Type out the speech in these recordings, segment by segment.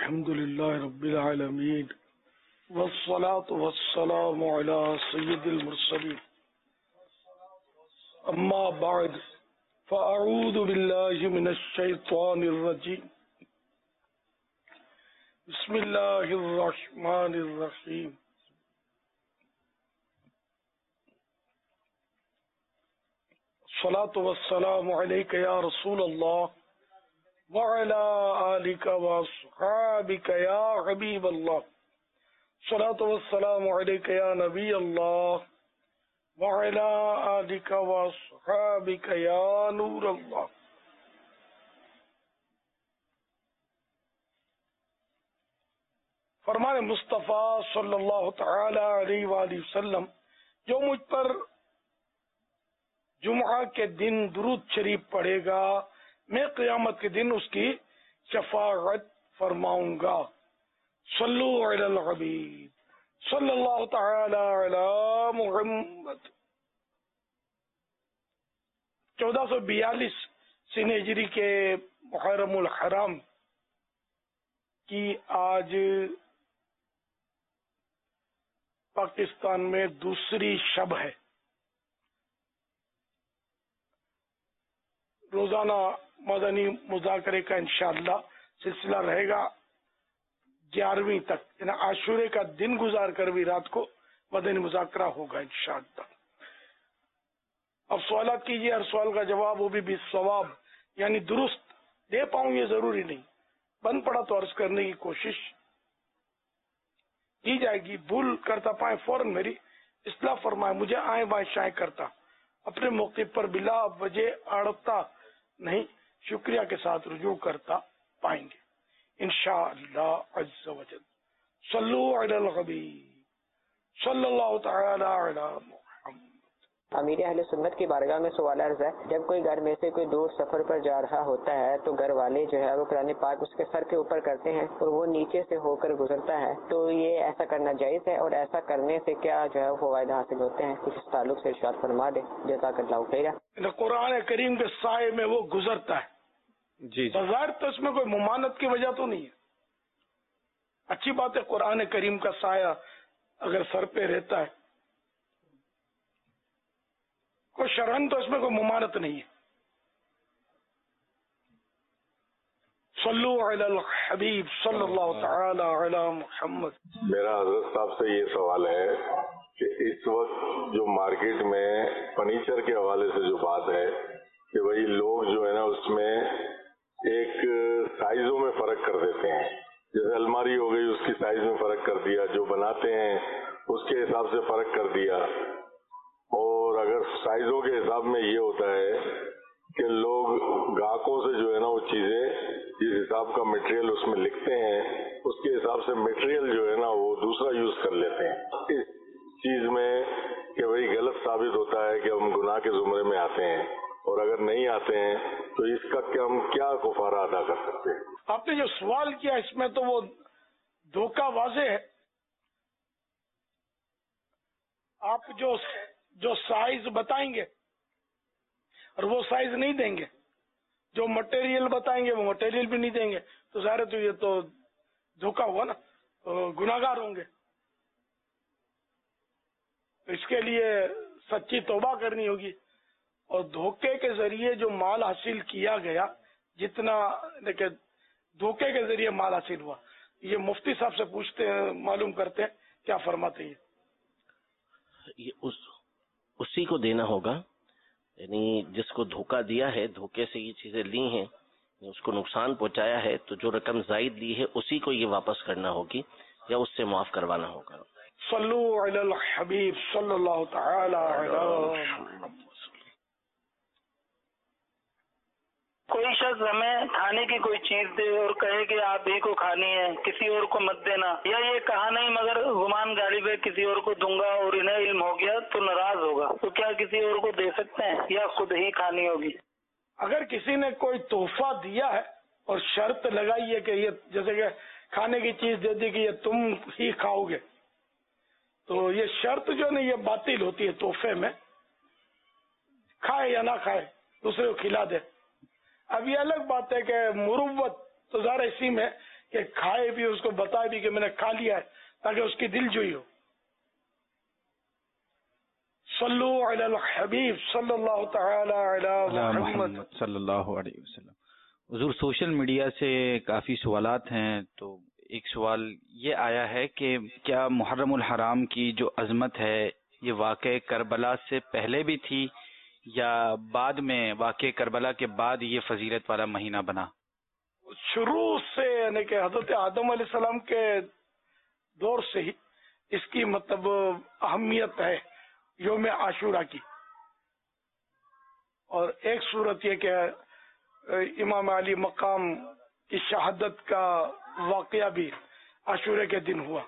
الحمد لله رب العالمين والصلاة والسلام على سيد المرسلين أما بعد فأعوذ بالله من الشيطان الرجيم بسم الله الرحمن الرحيم الصلاة والسلام عليك يا رسول الله وعلى آلك وأصحابك يا حبيب الله الصلاة والسلام عليك يا نبي الله وعلى آلك وأصحابك يا نور الله. فرمان مصطفیٰ صلی اللہ تعالی علیہ وآلہ وسلم جو مجھ پر جمعہ کے دن درود شریف پڑھے گا میں قیامت کے دن اس کی شفاعت فرماؤں گا. صلو علی الحبیب صلی اللہ تعالی علی محمد. 1442 سن ہجری کے محرم الحرام کی آج پاکستان میں دوسری شب ہے. روزانہ مدنی مذاکرے کا انشاءاللہ سلسلہ رہے گا 11ویں تک، یعنی عاشورے کا دن گزار کر بھی رات کو مدنی مذاکرہ ہوگا انشاءاللہ. اب سوالات کیجیے، ہر سوال کا جواب وہ بھی بالصواب یعنی درست دے پاؤں یہ ضروری نہیں، بند پڑا تو عرض کرنے کی کوشش کی جائے گی. بھول کرتا پائیں فوراً میری اصلاح فرمائے، مجھے آئیں بائیں شائیں کرتا اپنے موقع پر بلا وجہ اڑتا نہیں، شکریہ کے ساتھ رجوع کرتا پائیں گے انشاءاللہ عز و جل. صلو علی الحبیب صلی اللہ تعالی علی محمد. امیر اہل سنت کی بارگاہ میں سوال عرض ہے، جب کوئی گھر میں سے کوئی دور سفر پر جا رہا ہوتا ہے تو گھر والے جو ہے وہ قرآن پاک اس کے سر کے اوپر کرتے ہیں اور وہ نیچے سے ہو کر گزرتا ہے، تو یہ ایسا کرنا جائز ہے؟ اور ایسا کرنے سے کیا جو ہے فوائد حاصل ہوتے ہیں؟ کچھ اس تعلق سے ارشاد فرما دے، جزاک اللہ خیرا. قرآن کریم کے سائے میں وہ گزرتا ہے جی بظاہر تو اس میں کوئی ممانت کی وجہ تو نہیں ہے. اچھی بات ہے، قرآن کریم کا سایہ اگر سر پہ رہتا ہے کوئی شرعن تو اس میں کوئی ممانت نہیں ہے. صلو علی الحبیب صلی اللہ تعالی علی محمد. میرا حضرت صاحب سے یہ سوال ہے کہ اس وقت جو مارکیٹ میں فرنیچر کے حوالے سے جو بات ہے کہ وہی لوگ جو ہے نا اس میں ایک سائزوں میں فرق کر دیتے ہیں، جیسے الماری ہو گئی اس کی سائز میں فرق کر دیا، جو بناتے ہیں اس کے حساب سے فرق کر دیا. اور اگر سائزوں کے حساب میں یہ ہوتا ہے کہ لوگ گاہکوں سے جو ہے نا وہ چیزیں جس حساب کا مٹیریل اس میں لکھتے ہیں اس کے حساب سے مٹیریل جو ہے نا وہ دوسرا یوز کر لیتے ہیں. اس چیز میں کہ وہی غلط ثابت ہوتا ہے کہ ہم گناہ کے زمرے میں آتے ہیں، اور اگر نہیں آتے ہیں تو اس کا ہم کیا کفارہ ادا کر سکتے ہیں؟ آپ نے جو سوال کیا اس میں تو وہ دھوکہ واضح ہے. آپ جو سائز بتائیں گے اور وہ سائز نہیں دیں گے، جو مٹیریل بتائیں گے وہ مٹیریل بھی نہیں دیں گے، تو ظاہر تو یہ تو دھوکہ ہوا نا، گناہگار ہوں گے. اس کے لیے سچی توبہ کرنی ہوگی. اور دھوکے کے ذریعے جو مال حاصل کیا گیا، جتنا لیکن دھوکے کے ذریعے مال حاصل ہوا، یہ مفتی صاحب سے پوچھتے ہیں، معلوم کرتے ہیں کیا فرماتے ہیں. یہ اسی کو دینا ہوگا، یعنی جس کو دھوکہ دیا ہے، دھوکے سے یہ چیزیں لی ہیں، اس کو نقصان پہنچایا ہے، تو جو رقم زائد لی ہے اسی کو یہ واپس کرنا ہوگی یا اس سے معاف کروانا ہوگا. صلو علی الحبیب صلی اللہ تعالی علی محمد. کوئی شخص ہمیں کھانے کی کوئی چیز دے اور کہے کہ آپ ہی کو کھانی ہے، کسی اور کو مت دینا، یا یہ کہا نہیں مگر گمان گاڑی پہ کسی اور کو دوں گا اور انہیں علم ہو گیا تو ناراض ہوگا، تو کیا کسی اور کو دے سکتے ہیں یا خود ہی کھانی ہوگی؟ اگر کسی نے کوئی تحفہ دیا ہے اور شرط لگائی ہے کہ یہ جیسے کہ کھانے کی چیز دے دی کہ یہ تم ہی کھاؤ گے، تو یہ شرط جو ہے نا یہ باطل ہوتی ہے. تحفے میں کھائے یا نہ کھائے دوسرے کو کھلا دے. اب یہ الگ بات ہے کہ مروت تو ظاہر اسی میں کہ کھائے بھی، اس کو بتائے بھی کہ میں نے کھا لیا ہے، تاکہ اس کی دل جوئی ہو. صلو علی الحبیب صلی اللہ تعالی علی محمد صلی اللہ علیہ وسلم. حضور سوشل میڈیا سے کافی سوالات ہیں، تو ایک سوال یہ آیا ہے کہ کیا محرم الحرام کی جو عظمت ہے یہ واقع کربلا سے پہلے بھی تھی یا بعد میں واقع کربلا کے بعد یہ فضیلت والا مہینہ بنا؟ شروع سے، یعنی کہ حضرت آدم علیہ السلام کے دور سے ہی اس کی مطلب اہمیت ہے یوم عاشورہ کی. اور ایک صورت یہ کہ امام علی مقام کی شہادت کا واقعہ بھی عاشورے کے دن ہوا،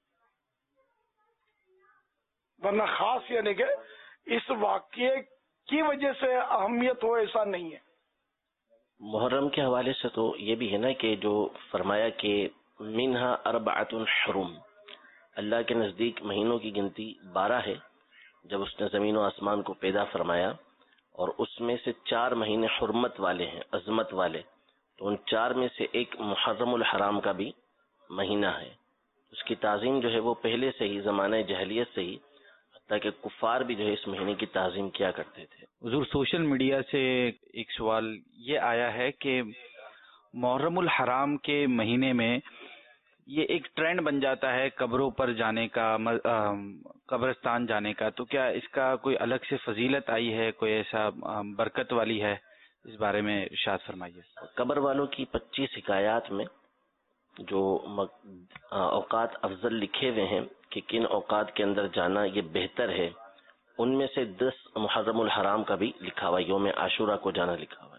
ورنہ خاص یعنی کہ اس واقعے کی وجہ سے اہمیت ہو ایسا نہیں ہے. محرم کے حوالے سے تو یہ بھی ہے نا کہ جو فرمایا کہ منہا اربعۃ حرم، اللہ کے نزدیک مہینوں کی گنتی 12 ہے جب اس نے زمین و آسمان کو پیدا فرمایا، اور اس میں سے 4 مہینے حرمت والے ہیں، عظمت والے. تو ان 4 میں سے ایک محرم الحرام کا بھی مہینہ ہے. اس کی تعظیم جو ہے وہ پہلے سے ہی زمانہ جہلیت سے ہی، حتیٰ کہ کفار بھی جو ہے اس مہینے کی تعظیم کیا کرتے تھے. حضور سوشل میڈیا سے ایک سوال یہ آیا ہے کہ محرم الحرام کے مہینے میں یہ ایک ٹرینڈ بن جاتا ہے قبروں پر جانے کا، قبرستان جانے کا، تو کیا اس کا کوئی الگ سے فضیلت آئی ہے، کوئی ایسا برکت والی ہے؟ اس بارے میں ارشاد فرمائیے. قبر والوں کی 25 حکایات میں جو اوقات افضل لکھے ہوئے ہیں کہ کن اوقات کے اندر جانا یہ بہتر ہے، ان میں سے 10 محرم الحرام کا بھی لکھا ہوا ہے، یوم عاشورہ کو جانا لکھا ہوا ہے.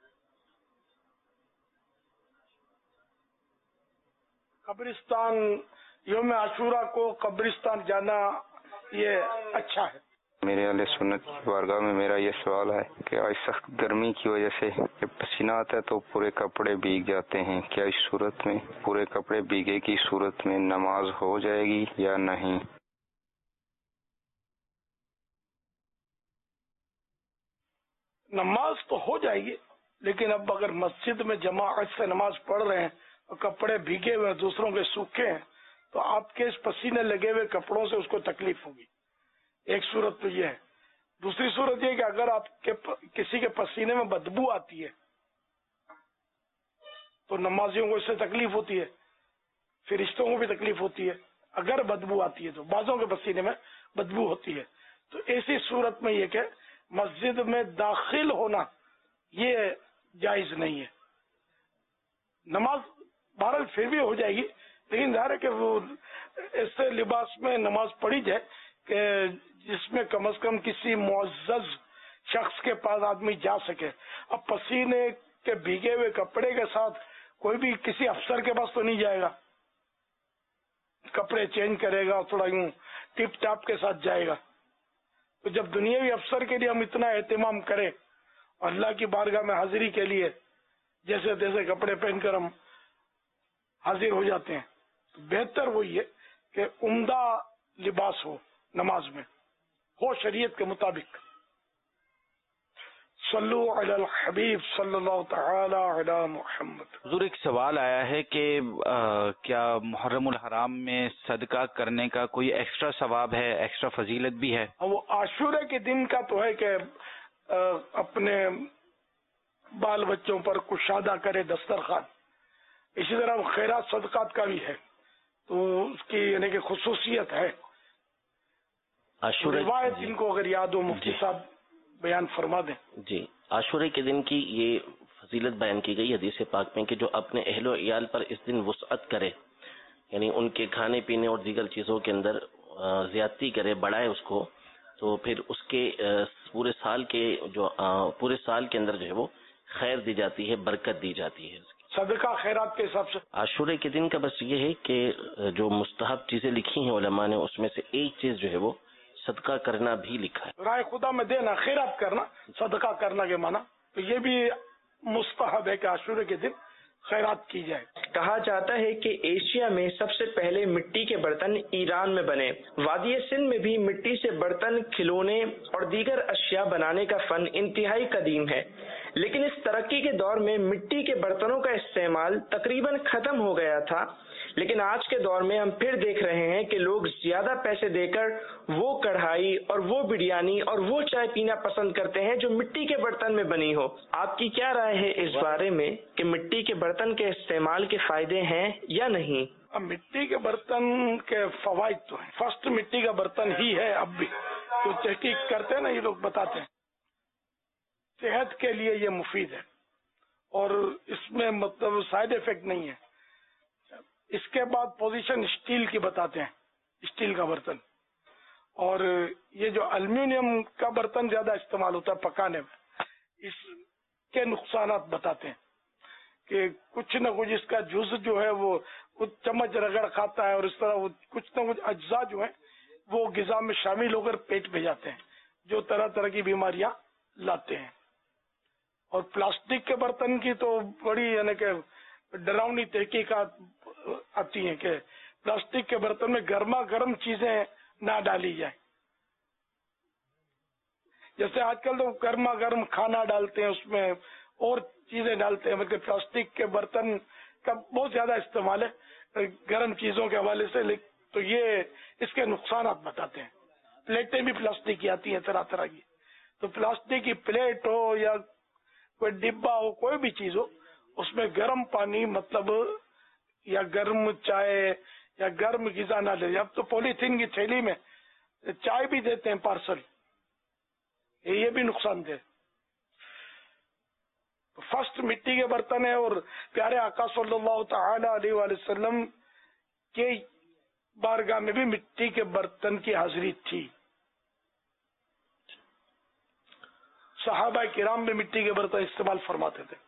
قبرستان، یوم عاشورہ کو قبرستان جانا یہ اچھا ہے. میرے اہل سنت کی بارگاہ میں میرا یہ سوال ہے کہ آج سخت گرمی کی وجہ سے جب پسینہ آتا ہے تو پورے کپڑے بھیگ جاتے ہیں، کیا اس صورت میں پورے کپڑے بھیگے کی صورت میں نماز ہو جائے گی یا نہیں؟ نماز تو ہو جائے گی، لیکن اب اگر مسجد میں جماعت سے نماز پڑھ رہے ہیں اور کپڑے بھیگے ہوئے دوسروں کے سوکھے ہیں تو آپ کے اس پسینے لگے ہوئے کپڑوں سے اس کو تکلیف ہوگی. ایک صورت تو یہ ہے. دوسری صورت یہ کہ اگر آپ کے کسی کے پسینے میں بدبو آتی ہے تو نمازیوں کو اس سے تکلیف ہوتی ہے، فرشتوں کو بھی تکلیف ہوتی ہے. اگر بدبو آتی ہے تو بعضوں کے پسینے میں بدبو ہوتی ہے، تو ایسی صورت میں یہ کہ مسجد میں داخل ہونا یہ جائز نہیں ہے. نماز بہرحال پھر بھی ہو جائے گی، لیکن ظاہر ہے کہ وہ ایسے لباس میں نماز پڑھی جائے کہ جس میں کم از کم کسی معزز شخص کے پاس آدمی جا سکے. اب پسینے کے بھیگے ہوئے کپڑے کے ساتھ کوئی بھی کسی افسر کے پاس تو نہیں جائے گا، کپڑے چینج کرے گا اور تھوڑا یوں ٹپ ٹاپ کے ساتھ جائے گا. تو جب دنیاوی افسر کے لیے ہم اتنا اہتمام کریں اور اللہ کی بارگاہ میں حاضری کے لیے جیسے تیسے کپڑے پہن کر ہم حاضر ہو جاتے ہیں، تو بہتر وہی ہے کہ عمدہ لباس ہو، نماز میں ہو شریعت کے مطابق. صلو علی الحبیب صلی اللہ تعالی علی محمد. حضور ایک سوال آیا ہے کہ کیا محرم الحرام میں صدقہ کرنے کا کوئی ایکسٹرا ثواب ہے، ایکسٹرا فضیلت بھی ہے؟ وہ عاشورہ کے دن کا تو ہے کہ اپنے بال بچوں پر کشادہ کرے دسترخوان. اسی طرح خیرات صدقات کا بھی ہے، تو اس کی یعنی کہ خصوصیت ہے. روایت ان کو اگر یاد ہو مفتی صاحب بیان فرما دیں. جی، عاشورے کے دن کی یہ فضیلت بیان کی گئی حدیث پاک میں کہ جو اپنے اہل و عیال پر اس دن وسعت کرے، یعنی ان کے کھانے پینے اور دیگر چیزوں کے اندر زیادتی کرے، بڑھائے اس کو، تو پھر اس کے پورے سال کے اندر جو ہے وہ خیر دی جاتی ہے، برکت دی جاتی ہے. صدقہ خیرات کے حساب سے عاشورے کے دن کا بس یہ ہے کہ جو مستحب چیزیں لکھی ہیں علماء نے، اس میں سے ایک چیز جو ہے وہ صدقہ کرنا بھی لکھا ہے. رائے خدا میں دینا، خیرات کرنا، صدقہ کرنا کے معنی، تو یہ بھی مستحب ہے کہ عاشورے کے دن خیرات کی جائے. کہا جاتا ہے کہ ایشیا میں سب سے پہلے مٹی کے برتن ایران میں بنے. وادی سندھ میں بھی مٹی سے برتن، کھلونے اور دیگر اشیاء بنانے کا فن انتہائی قدیم ہے. لیکن اس ترقی کے دور میں مٹی کے برتنوں کا استعمال تقریباً ختم ہو گیا تھا، لیکن آج کے دور میں ہم پھر دیکھ رہے ہیں کہ لوگ زیادہ پیسے دے کر وہ کڑھائی اور وہ بریانی اور وہ چائے پینا پسند کرتے ہیں جو مٹی کے برتن میں بنی ہو۔ آپ کی کیا رائے ہے اس بارے میں کہ مٹی کے برتن کے استعمال کے فائدے ہیں یا نہیں؟ اب مٹی کے برتن کے فوائد تو ہیں، فرسٹ مٹی کا برتن ہی ہے، اب بھی جو تحقیق کرتے ہیں نا یہ لوگ بتاتے ہیں صحت کے لیے یہ مفید ہے اور اس میں مطلب سائیڈ افیکٹ نہیں ہے۔ اس کے بعد پوزیشن اسٹیل کی بتاتے ہیں، اسٹیل کا برتن، اور یہ جو الومینیم کا برتن زیادہ استعمال ہوتا ہے پکانے میں، اس کے نقصانات بتاتے ہیں کہ کچھ نہ کچھ اس کا جز جو ہے وہ کچھ چمچ رگڑ کھاتا ہے اور اس طرح وہ کچھ نہ کچھ اجزاء جو ہیں وہ غذا میں شامل ہو کر پیٹ پہ جاتے ہیں جو طرح طرح کی بیماریاں لاتے ہیں۔ اور پلاسٹک کے برتن کی تو بڑی یعنی کہ ڈراؤنی تحقیقات آتی ہیں کہ پلاسٹک کے برتن میں گرما گرم چیزیں نہ ڈالی جائیں، جیسے آج کل تو گرما گرم کھانا ڈالتے ہیں، اس میں اور چیزیں ڈالتے ہیں، مطلب پلاسٹک کے برتن کا بہت زیادہ استعمال ہے گرم چیزوں کے حوالے سے، تو یہ اس کے نقصانات بتاتے ہیں۔ پلیٹیں بھی پلاسٹک کی آتی ہیں طرح طرح کی، تو پلاسٹک کی پلیٹ ہو یا کوئی ڈبا ہو، کوئی بھی چیز ہو، اس میں گرم پانی مطلب یا گرم چائے یا گرم غذا نہ لے۔ اب تو پولیتھین کی تھیلی میں چائے بھی دیتے ہیں پارسل، یہ بھی نقصان دہ۔ فرسٹ مٹی کے برتن ہے، اور پیارے آقا صلی اللہ تعالی علیہ وآلہ وسلم کے بارگاہ میں بھی مٹی کے برتن کی حاضری تھی، صحابہ کرام بھی مٹی کے برتن استعمال فرماتے تھے۔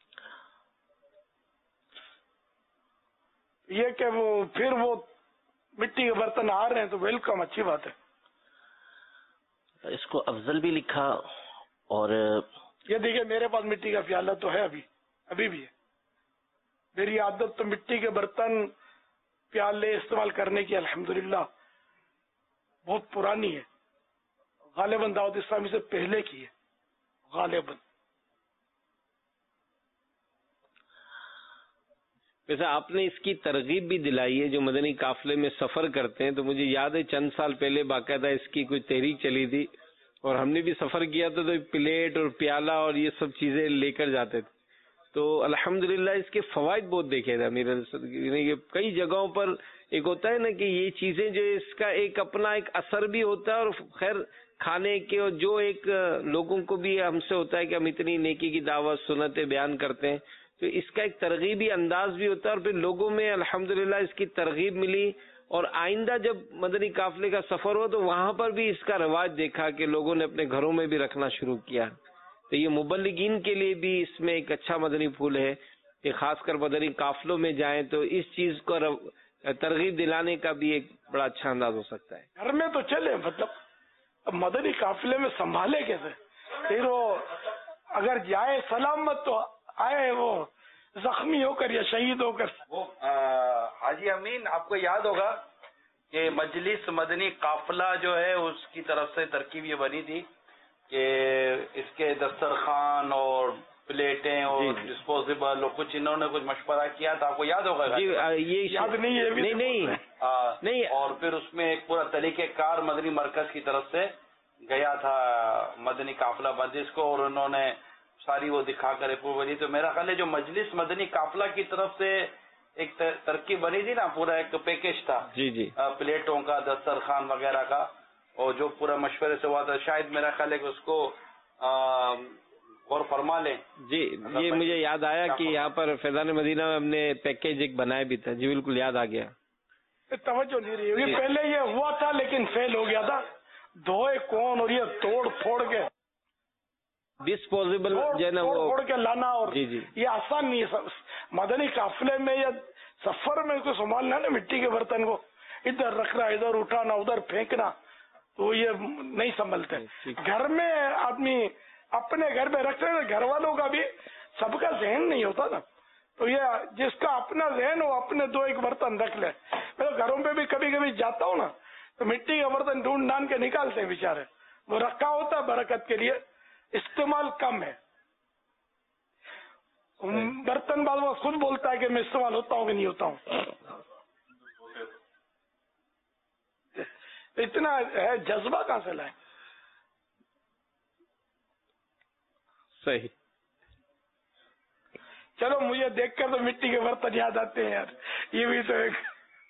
یہ کہ وہ پھر وہ مٹی کے برتن آ رہے ہیں تو ویلکم، اچھی بات ہے۔ اس کو افضل بھی لکھا، اور یہ دیکھیے میرے پاس مٹی کا پیالہ تو ہے، ابھی بھی ہے۔ میری عادت تو مٹی کے برتن پیالے استعمال کرنے کی الحمدللہ بہت پرانی ہے، غالباً دعوت اسلامی سے پہلے کی ہے، غالباً۔ ویسے آپ نے اس کی ترغیب بھی دلائی ہے، جو مدنی قافلے میں سفر کرتے ہیں، تو مجھے یاد ہے چند سال پہلے باقاعدہ اس کی کوئی تحریک چلی تھی، اور ہم نے بھی سفر کیا تھا تو پلیٹ اور پیالہ اور یہ سب چیزیں لے کر جاتے تھے، تو الحمدللہ اس کے فوائد بہت دیکھے تھے میرے کئی جگہوں پر۔ ایک ہوتا ہے نا کہ یہ چیزیں جو اس کا ایک اپنا ایک اثر بھی ہوتا ہے، اور خیر کھانے کے اور جو ایک لوگوں کو بھی ہم سے ہوتا ہے کہ ہم اتنی نیکی کی دعوت سنتیں بیان کرتے ہیں، تو اس کا ایک ترغیبی انداز بھی ہوتا ہے، اور پھر لوگوں میں الحمدللہ اس کی ترغیب ملی، اور آئندہ جب مدنی قافلے کا سفر ہو تو وہاں پر بھی اس کا رواج دیکھا کہ لوگوں نے اپنے گھروں میں بھی رکھنا شروع کیا۔ تو یہ مبلغین کے لیے بھی اس میں ایک اچھا مدنی پھول ہے کہ خاص کر مدنی قافلوں میں جائیں تو اس چیز کو ترغیب دلانے کا بھی ایک بڑا اچھا انداز ہو سکتا ہے۔ گھر میں تو چلے، مطلب اب مدنی قافلے میں سنبھالے کیسے؟ پھر وہ اگر جائے سلامت تو آئے وہ زخمی ہو کر یا شہید ہو کر۔ وہ حاجی امین، آپ کو یاد ہوگا کہ مجلس مدنی قافلہ جو ہے اس کی طرف سے ترکیب یہ بنی تھی کہ اس کے دسترخوان اور پلیٹیں اور ڈسپوزیبل اور کچھ انہوں نے کچھ مشورہ کیا تھا، آپ کو یاد ہوگا؟ یہ یاد نہیں ہے؟ نہیں، اور پھر اس میں ایک پورا طریقہ کار مدنی مرکز کی طرف سے گیا تھا مدنی قافلہ مجلس کو، اور انہوں نے ساری وہ دکھا کر اپروو بنی۔ تو میرا خیال ہے جو مجلس مدنی قافلہ کی طرف سے ایک ترکیب بنی تھی نا، پورا ایک پیکج تھا پلیٹوں کا، دسترخوان وغیرہ کا، اور جو پورا مشورے سے ہوا تھا، شاید میرا خیال ہے کہ اس کو غور فرما لیں۔ جی، یہ مجھے یاد آیا کہ یہاں پر فیضان مدینہ میں ہم نے پیکج ایک بنایا بھی تھا۔ جی بالکل یاد آ گیا، توجہ نہیں رہی، پہلے یہ ہوا تھا لیکن فیل ہو گیا تھا، دھوئے کون، اور یہ توڑ پھوڑ کے ڈسپوزیبل جو ہے نا وہ توڑ کے لانا، اور یہ آسان نہیں ہے۔ مدنی قافلے میں یا سفر میں کو سنبھالنا نا مٹی کے برتن کو، ادھر رکھنا، ادھر اٹھانا، ادھر پھینکنا، تو یہ نہیں سنبھلتے۔ گھر میں آدمی اپنے گھر میں رکھتے ہیں، گھر والوں کا بھی سب کا ذہن نہیں ہوتا نا، تو یہ جس کا اپنا ذہن ہو اپنے دو ایک برتن رکھ لے۔ میں گھروں پہ بھی کبھی کبھی جاتا ہوں نا تو مٹی کا برتن ڈھونڈ ڈھانڈ کے نکالتے ہیں بیچارے، وہ رکھا ہوتا ہے برکت کے لیے، استعمال کم ہے، برتن بعد وہ خود بولتا ہے کہ میں استعمال ہوتا ہوں کہ نہیں ہوتا ہوں. اتنا ہے جذبہ کہاں سے لائیں؟ صحیح. چلو مجھے دیکھ کر تو مٹی کے برتن یاد آتے ہیں یار، یہ بھی تو ایک.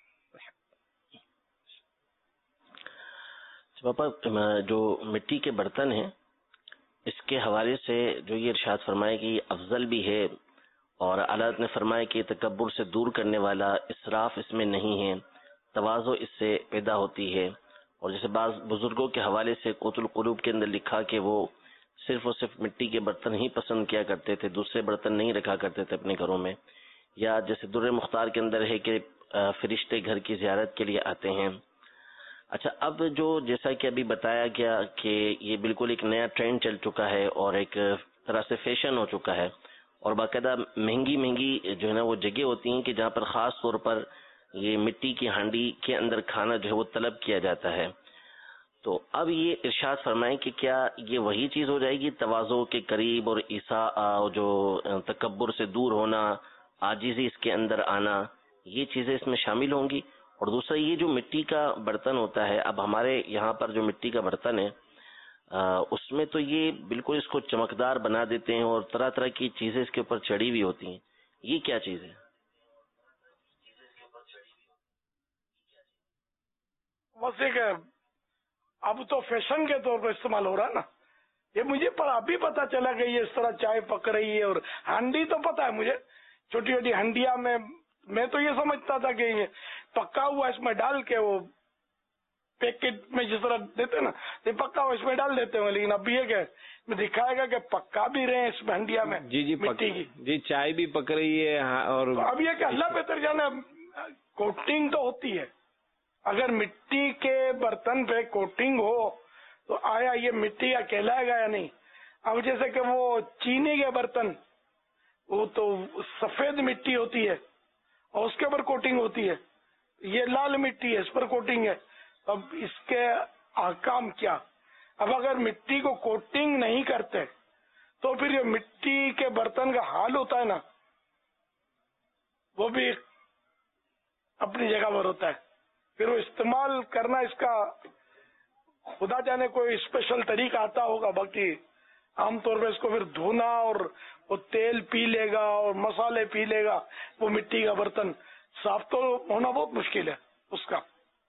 پاپا جو مٹی کے برتن ہیں اس کے حوالے سے جو یہ ارشاد فرمائے کہ یہ افضل بھی ہے، اور اعلیٰ نے فرمایا کہ تکبر سے دور کرنے والا، اسراف اس میں نہیں ہے، تواضع اس سے پیدا ہوتی ہے. اور جیسے بعض بزرگوں کے حوالے سے قوت القلوب کے اندر لکھا کہ وہ صرف اور صرف مٹی کے برتن ہی پسند کیا کرتے تھے، دوسرے برتن نہیں رکھا کرتے تھے اپنے گھروں میں. یا جیسے در مختار کے اندر ہے کہ فرشتے گھر کی زیارت کے لیے آتے ہیں. اچھا، اب جو جیسا کہ ابھی بتایا گیا کہ یہ بالکل ایک نیا ٹرینڈ چل چکا ہے اور ایک طرح سے فیشن ہو چکا ہے، اور باقاعدہ مہنگی جو ہے نا وہ جگہ ہوتی ہیں کہ جہاں پر خاص طور پر یہ مٹی کی ہانڈی کے اندر کھانا جو ہے وہ طلب کیا جاتا ہے. تو اب یہ ارشاد فرمائیں کہ کیا یہ وہی چیز ہو جائے گی، تواضع کے قریب اور عیسیٰ جو تکبر سے دور ہونا، عاجزی اس کے اندر آنا، یہ چیزیں اس میں شامل ہوں گی؟ اور دوسرا یہ جو مٹی کا برتن ہوتا ہے، اب ہمارے یہاں پر جو مٹی کا برتن ہے اس میں تو یہ بالکل اس کو چمکدار بنا دیتے ہیں اور طرح طرح کی چیزیں اس کے اوپر چڑھی ہوئی ہوتی ہیں. یہ کیا چیز ہے؟ ویسے کہ اب تو فیشن کے طور پر استعمال ہو رہا ہے نا. یہ مجھے ابھی پتا چلا کہ یہ اس طرح چائے پک رہی ہے. اور ہانڈی تو پتا ہے مجھے، چھوٹی چھوٹی ہنڈیا میں تو یہ سمجھتا تھا کہ یہ پکا ہوا اس میں ڈال کے وہ پیکٹ میں جس طرح دیتے نا، یہ پکا ہوا اس میں ڈال دیتے ہیں. لیکن اب یہ کہ میں دکھائے گا کہ پکا بھی رہے ہیں اس میں ہنڈیا میں. جی مٹی کی جی چائے بھی پک رہی ہے. اور اب یہ کہ اللہ بہتر جانے، کوٹنگ تو ہوتی ہے. اگر مٹی کے برتن پہ کوٹنگ ہو تو آیا یہ مٹی کا کہلائے گا یا نہیں؟ اب جیسے کہ وہ چینی کے برتن، وہ تو سفید مٹی ہوتی ہے اور اس کے اوپر کوٹنگ ہوتی ہے. یہ لال مٹی ہے، اس پر کوٹنگ ہے. اب اس کے احکام کیا؟ اب اگر مٹی کو کوٹنگ نہیں کرتے تو پھر یہ مٹی کے برتن کا حال ہوتا ہے نا، وہ بھی اپنی جگہ پر ہوتا ہے. پھر وہ استعمال کرنا اس کا خدا جانے کوئی اسپیشل طریقہ آتا ہوگا. باقی عام طور پہ اس کو پھر دھونا اور وہ تیل پی لے گا اور مسالے پی لے گا. وہ مٹی کا برتن صاف تو ہونا بہت مشکل ہے اس کا.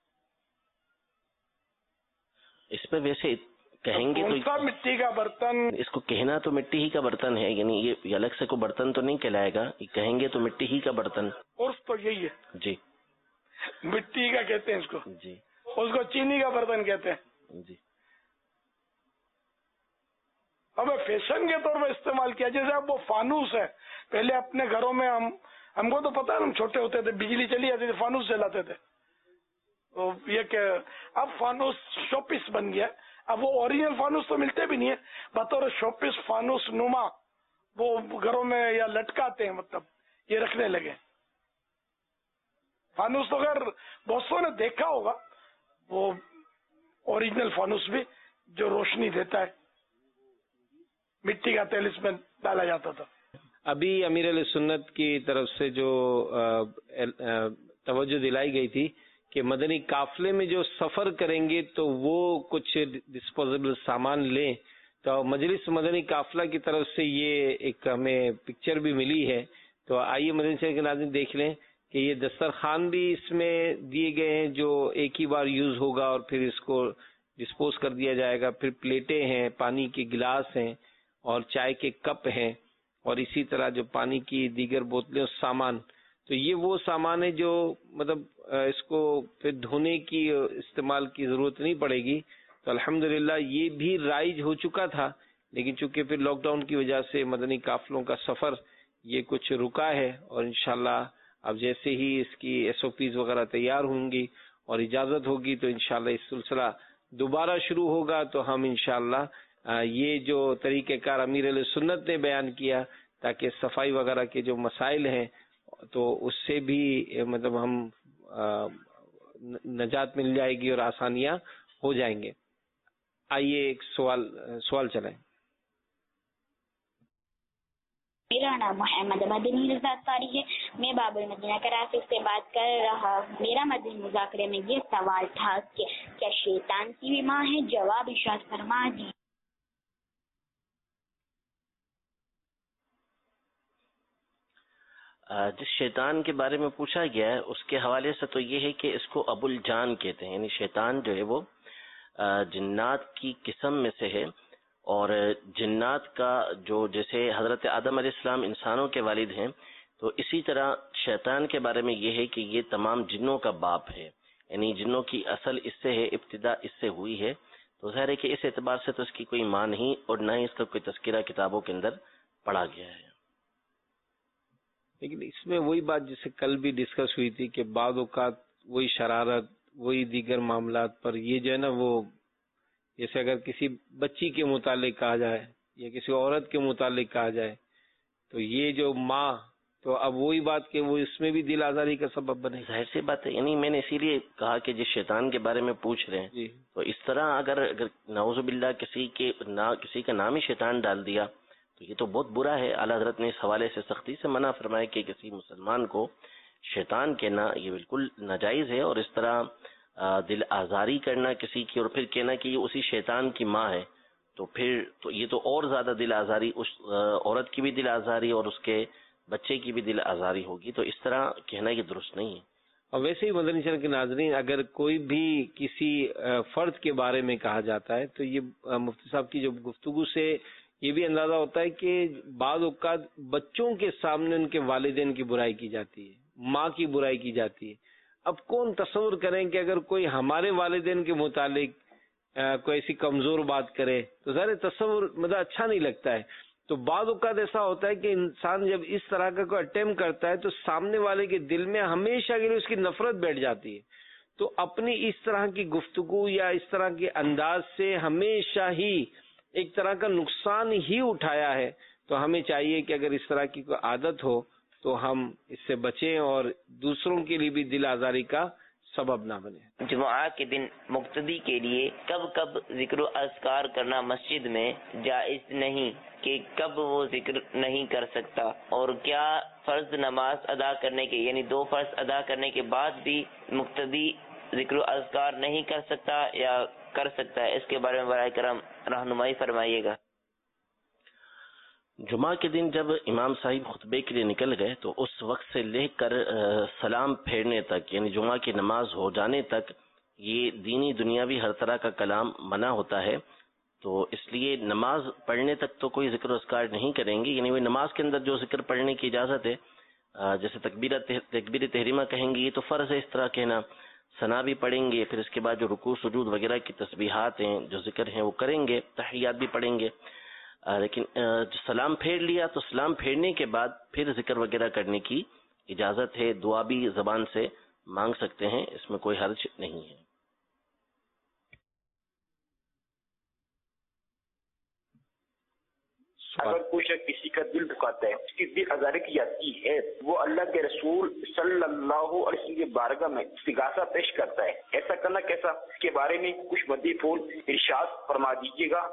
اس پہ ویسے کہیں گے تو مٹی کا برتن، اس کو کہنا تو مٹی ہی کا برتن ہے، یعنی یہ الگ سے کوئی برتن تو نہیں کہلائے گا، یہ کہیں گے تو مٹی ہی کا برتن. عرف تو یہی ہے. جی، مٹی کا کہتے ہیں اس کو. جی، اس کو چینی کا برتن کہتے ہیں. جی. اب فیشن کے طور پر استعمال کیا. جیسے اب وہ فانوس ہے، پہلے اپنے گھروں میں ہم کو تو پتا ہے، ہم چھوٹے ہوتے تھے بجلی چلی جاتی تھی فانوس جلاتے تھے. تو یہ کہ اب فانوس شو پیس بن گیا. اب وہ اوریجنل فانوس تو ملتے بھی نہیں ہے، بطور شو پیس فانوس نما وہ گھروں میں یا لٹکاتے ہیں، مطلب یہ رکھنے لگے. فانوس تو اگر بہت سو نے دیکھا ہوگا، وہ اوریجنل فانوس بھی جو روشنی دیتا ہے، مٹی کا تیل اس میں ڈالا جاتا تھا. ابھی امیر علیہ سنت کی طرف سے جو توجہ دلائی گئی تھی کہ مدنی قافلے میں جو سفر کریں گے تو وہ کچھ ڈسپوزیبل سامان لیں. تو مجلس مدنی قافلہ کی طرف سے یہ ایک ہمیں پکچر بھی ملی ہے. تو آئیے مدنی چینل کے ناظرین دیکھ لیں کہ یہ دسترخوان بھی اس میں دیے گئے ہیں جو ایک ہی بار یوز ہوگا اور پھر اس کو ڈسپوز کر دیا جائے گا. پھر پلیٹیں ہیں، پانی کے گلاس ہیں اور چائے کے کپ ہیں، اور اسی طرح جو پانی کی دیگر بوتلیں اور سامان. تو یہ وہ سامان ہے جو مطلب اس کو پھر دھونے کی استعمال کی ضرورت نہیں پڑے گی. تو الحمدللہ یہ بھی رائج ہو چکا تھا، لیکن چونکہ پھر لاک ڈاؤن کی وجہ سے مدنی قافلوں کا سفر یہ کچھ رکا ہے. اور انشاءاللہ اب جیسے ہی اس کی ایس او پیز وغیرہ تیار ہوں گی اور اجازت ہوگی تو انشاءاللہ اس سلسلہ دوبارہ شروع ہوگا. تو ہم انشاءاللہ یہ جو طریقہ کار امیر علیہ سنت نے بیان کیا تاکہ صفائی وغیرہ کے جو مسائل ہیں تو اس سے بھی مطلب ہم نجات مل جائے گی اور آسانیاں ہو جائیں گے. آئیے ایک سوال چلائیں. میرا نام محمد مدنی رضا طاری ہے، میں باب المدینہ کراچی سے بات کر رہا ہوں۔ میرا مدنی مذاکرے میں یہ سوال تھا کہ کیا شیطان کی بھی ماں ہے؟ جواب ارشاد فرما دی۔ جس شیطان کے بارے میں پوچھا گیا ہے اس کے حوالے سے تو یہ ہے کہ اس کو ابو الجان کہتے ہیں، یعنی شیطان جو ہے وہ جنات کی قسم میں سے ہے، اور جنات کا جو جیسے حضرت آدم علیہ السلام انسانوں کے والد ہیں، تو اسی طرح شیطان کے بارے میں یہ ہے کہ یہ تمام جنوں کا باپ ہے، یعنی جنوں کی اصل اس سے ہے، ابتدا اس سے ہوئی ہے، تو ظاہر ہے کہ اس اعتبار سے تو اس کی کوئی ماں نہیں، اور نہ ہی اس کا کوئی تذکرہ کتابوں کے اندر پڑھا گیا ہے۔ لیکن اس میں وہی بات جسے کل بھی ڈسکس ہوئی تھی کہ بعض اوقات وہی شرارت، وہی دیگر معاملات پر یہ جو ہے نا، وہ جیسے اگر کسی بچی کے متعلق کہا جائے یا کسی عورت کے متعلق کہا جائے تو یہ جو ماں، تو اب وہی بات کہ وہ اس میں بھی دل آزاری کا سبب بنے۔ ظاہر سی بات ہے، یعنی میں نے اسی لیے کہا کہ جس شیطان کے بارے میں پوچھ رہے ہیں جی، تو اس طرح اگر نعوذ باللہ کسی کا نام ہی شیطان ڈال دیا تو یہ تو بہت برا ہے۔ اعلیٰ حضرت نے اس حوالے سے سختی سے منع فرمایا کہ کسی مسلمان کو شیطان کہنا یہ بالکل ناجائز ہے، اور اس طرح دل آزاری کرنا کسی کی اور پھر کہنا کہ یہ اسی شیطان کی ماں ہے، تو پھر تو یہ تو اور زیادہ دل آزاری، اس عورت کی بھی دل آزاری اور اس کے بچے کی بھی دل آزاری ہوگی، تو اس طرح کہنا یہ درست نہیں ہے۔ اور ویسے ہی مدنی چینل کے ناظرین، اگر کوئی بھی کسی فرد کے بارے میں کہا جاتا ہے تو یہ مفتی صاحب کی جو گفتگو سے یہ بھی اندازہ ہوتا ہے کہ بعض اوقات بچوں کے سامنے ان کے والدین کی برائی کی جاتی ہے، ماں کی برائی کی جاتی ہے۔ اب کون تصور کریں کہ اگر کوئی ہمارے والدین کے متعلق کوئی ایسی کمزور بات کرے تو ظاہر تصور مطلب اچھا نہیں لگتا ہے۔ تو بعض اوقات ایسا ہوتا ہے کہ انسان جب اس طرح کا کوئی اٹیمپٹ کرتا ہے تو سامنے والے کے دل میں ہمیشہ کے لیے اس کی نفرت بیٹھ جاتی ہے۔ تو اپنی اس طرح کی گفتگو یا اس طرح کے انداز سے ہمیشہ ہی ایک طرح کا نقصان ہی اٹھایا ہے، تو ہمیں چاہیے کہ اگر اس طرح کی کوئی عادت ہو تو ہم اس سے بچیں اور دوسروں کے لیے بھی دل آزاری کا سبب نہ بنے۔ جمعہ کے دن مقتدی کے لیے کب کب ذکر و اذکار کرنا مسجد میں جائز نہیں، کہ کب وہ ذکر نہیں کر سکتا، اور کیا فرض نماز ادا کرنے کے یعنی 2 فرض ادا کرنے کے بعد بھی مقتدی ذکر و اذکار نہیں کر سکتا یا کر سکتا ہے؟ اس کے بارے میں برائے کرم رہنمائی فرمائیے گا۔ جمعہ کے دن جب امام صاحب خطبے کے لیے نکل گئے تو اس وقت سے لے کر سلام پھیرنے تک، یعنی جمعہ کی نماز ہو جانے تک، یہ دینی دنیاوی ہر طرح کا کلام منع ہوتا ہے۔ تو اس لیے نماز پڑھنے تک تو کوئی ذکر و اذکار نہیں کریں گے، یعنی وہ نماز کے اندر جو ذکر پڑھنے کی اجازت ہے، جیسے تکبیر تحریمہ کہیں گے یہ تو فرض ہے اس طرح کہنا، ثنا بھی پڑھیں گے، پھر اس کے بعد جو رکوع سجود وغیرہ کی تسبیحات ہیں، جو ذکر ہیں وہ کریں گے، تحیات بھی پڑھیں گے، لیکن سلام پھیر لیا تو سلام پھیرنے کے بعد پھر ذکر وغیرہ کرنے کی اجازت ہے، دعا بھی زبان سے مانگ سکتے ہیں، اس میں کوئی حرج نہیں ہے۔ اگر کوئی شخص کسی کا دل دکھاتا ہے، اس کی دل آزاری کی جاتی ہے، وہ اللہ کے رسول صلی اللہ علیہ وسلم کی بارگاہ میں استغاثہ پیش کرتا ہے، ایسا کرنا کیسا؟ اس کے بارے میں کچھ مدی پھول ارشاد فرما دیجیے گا۔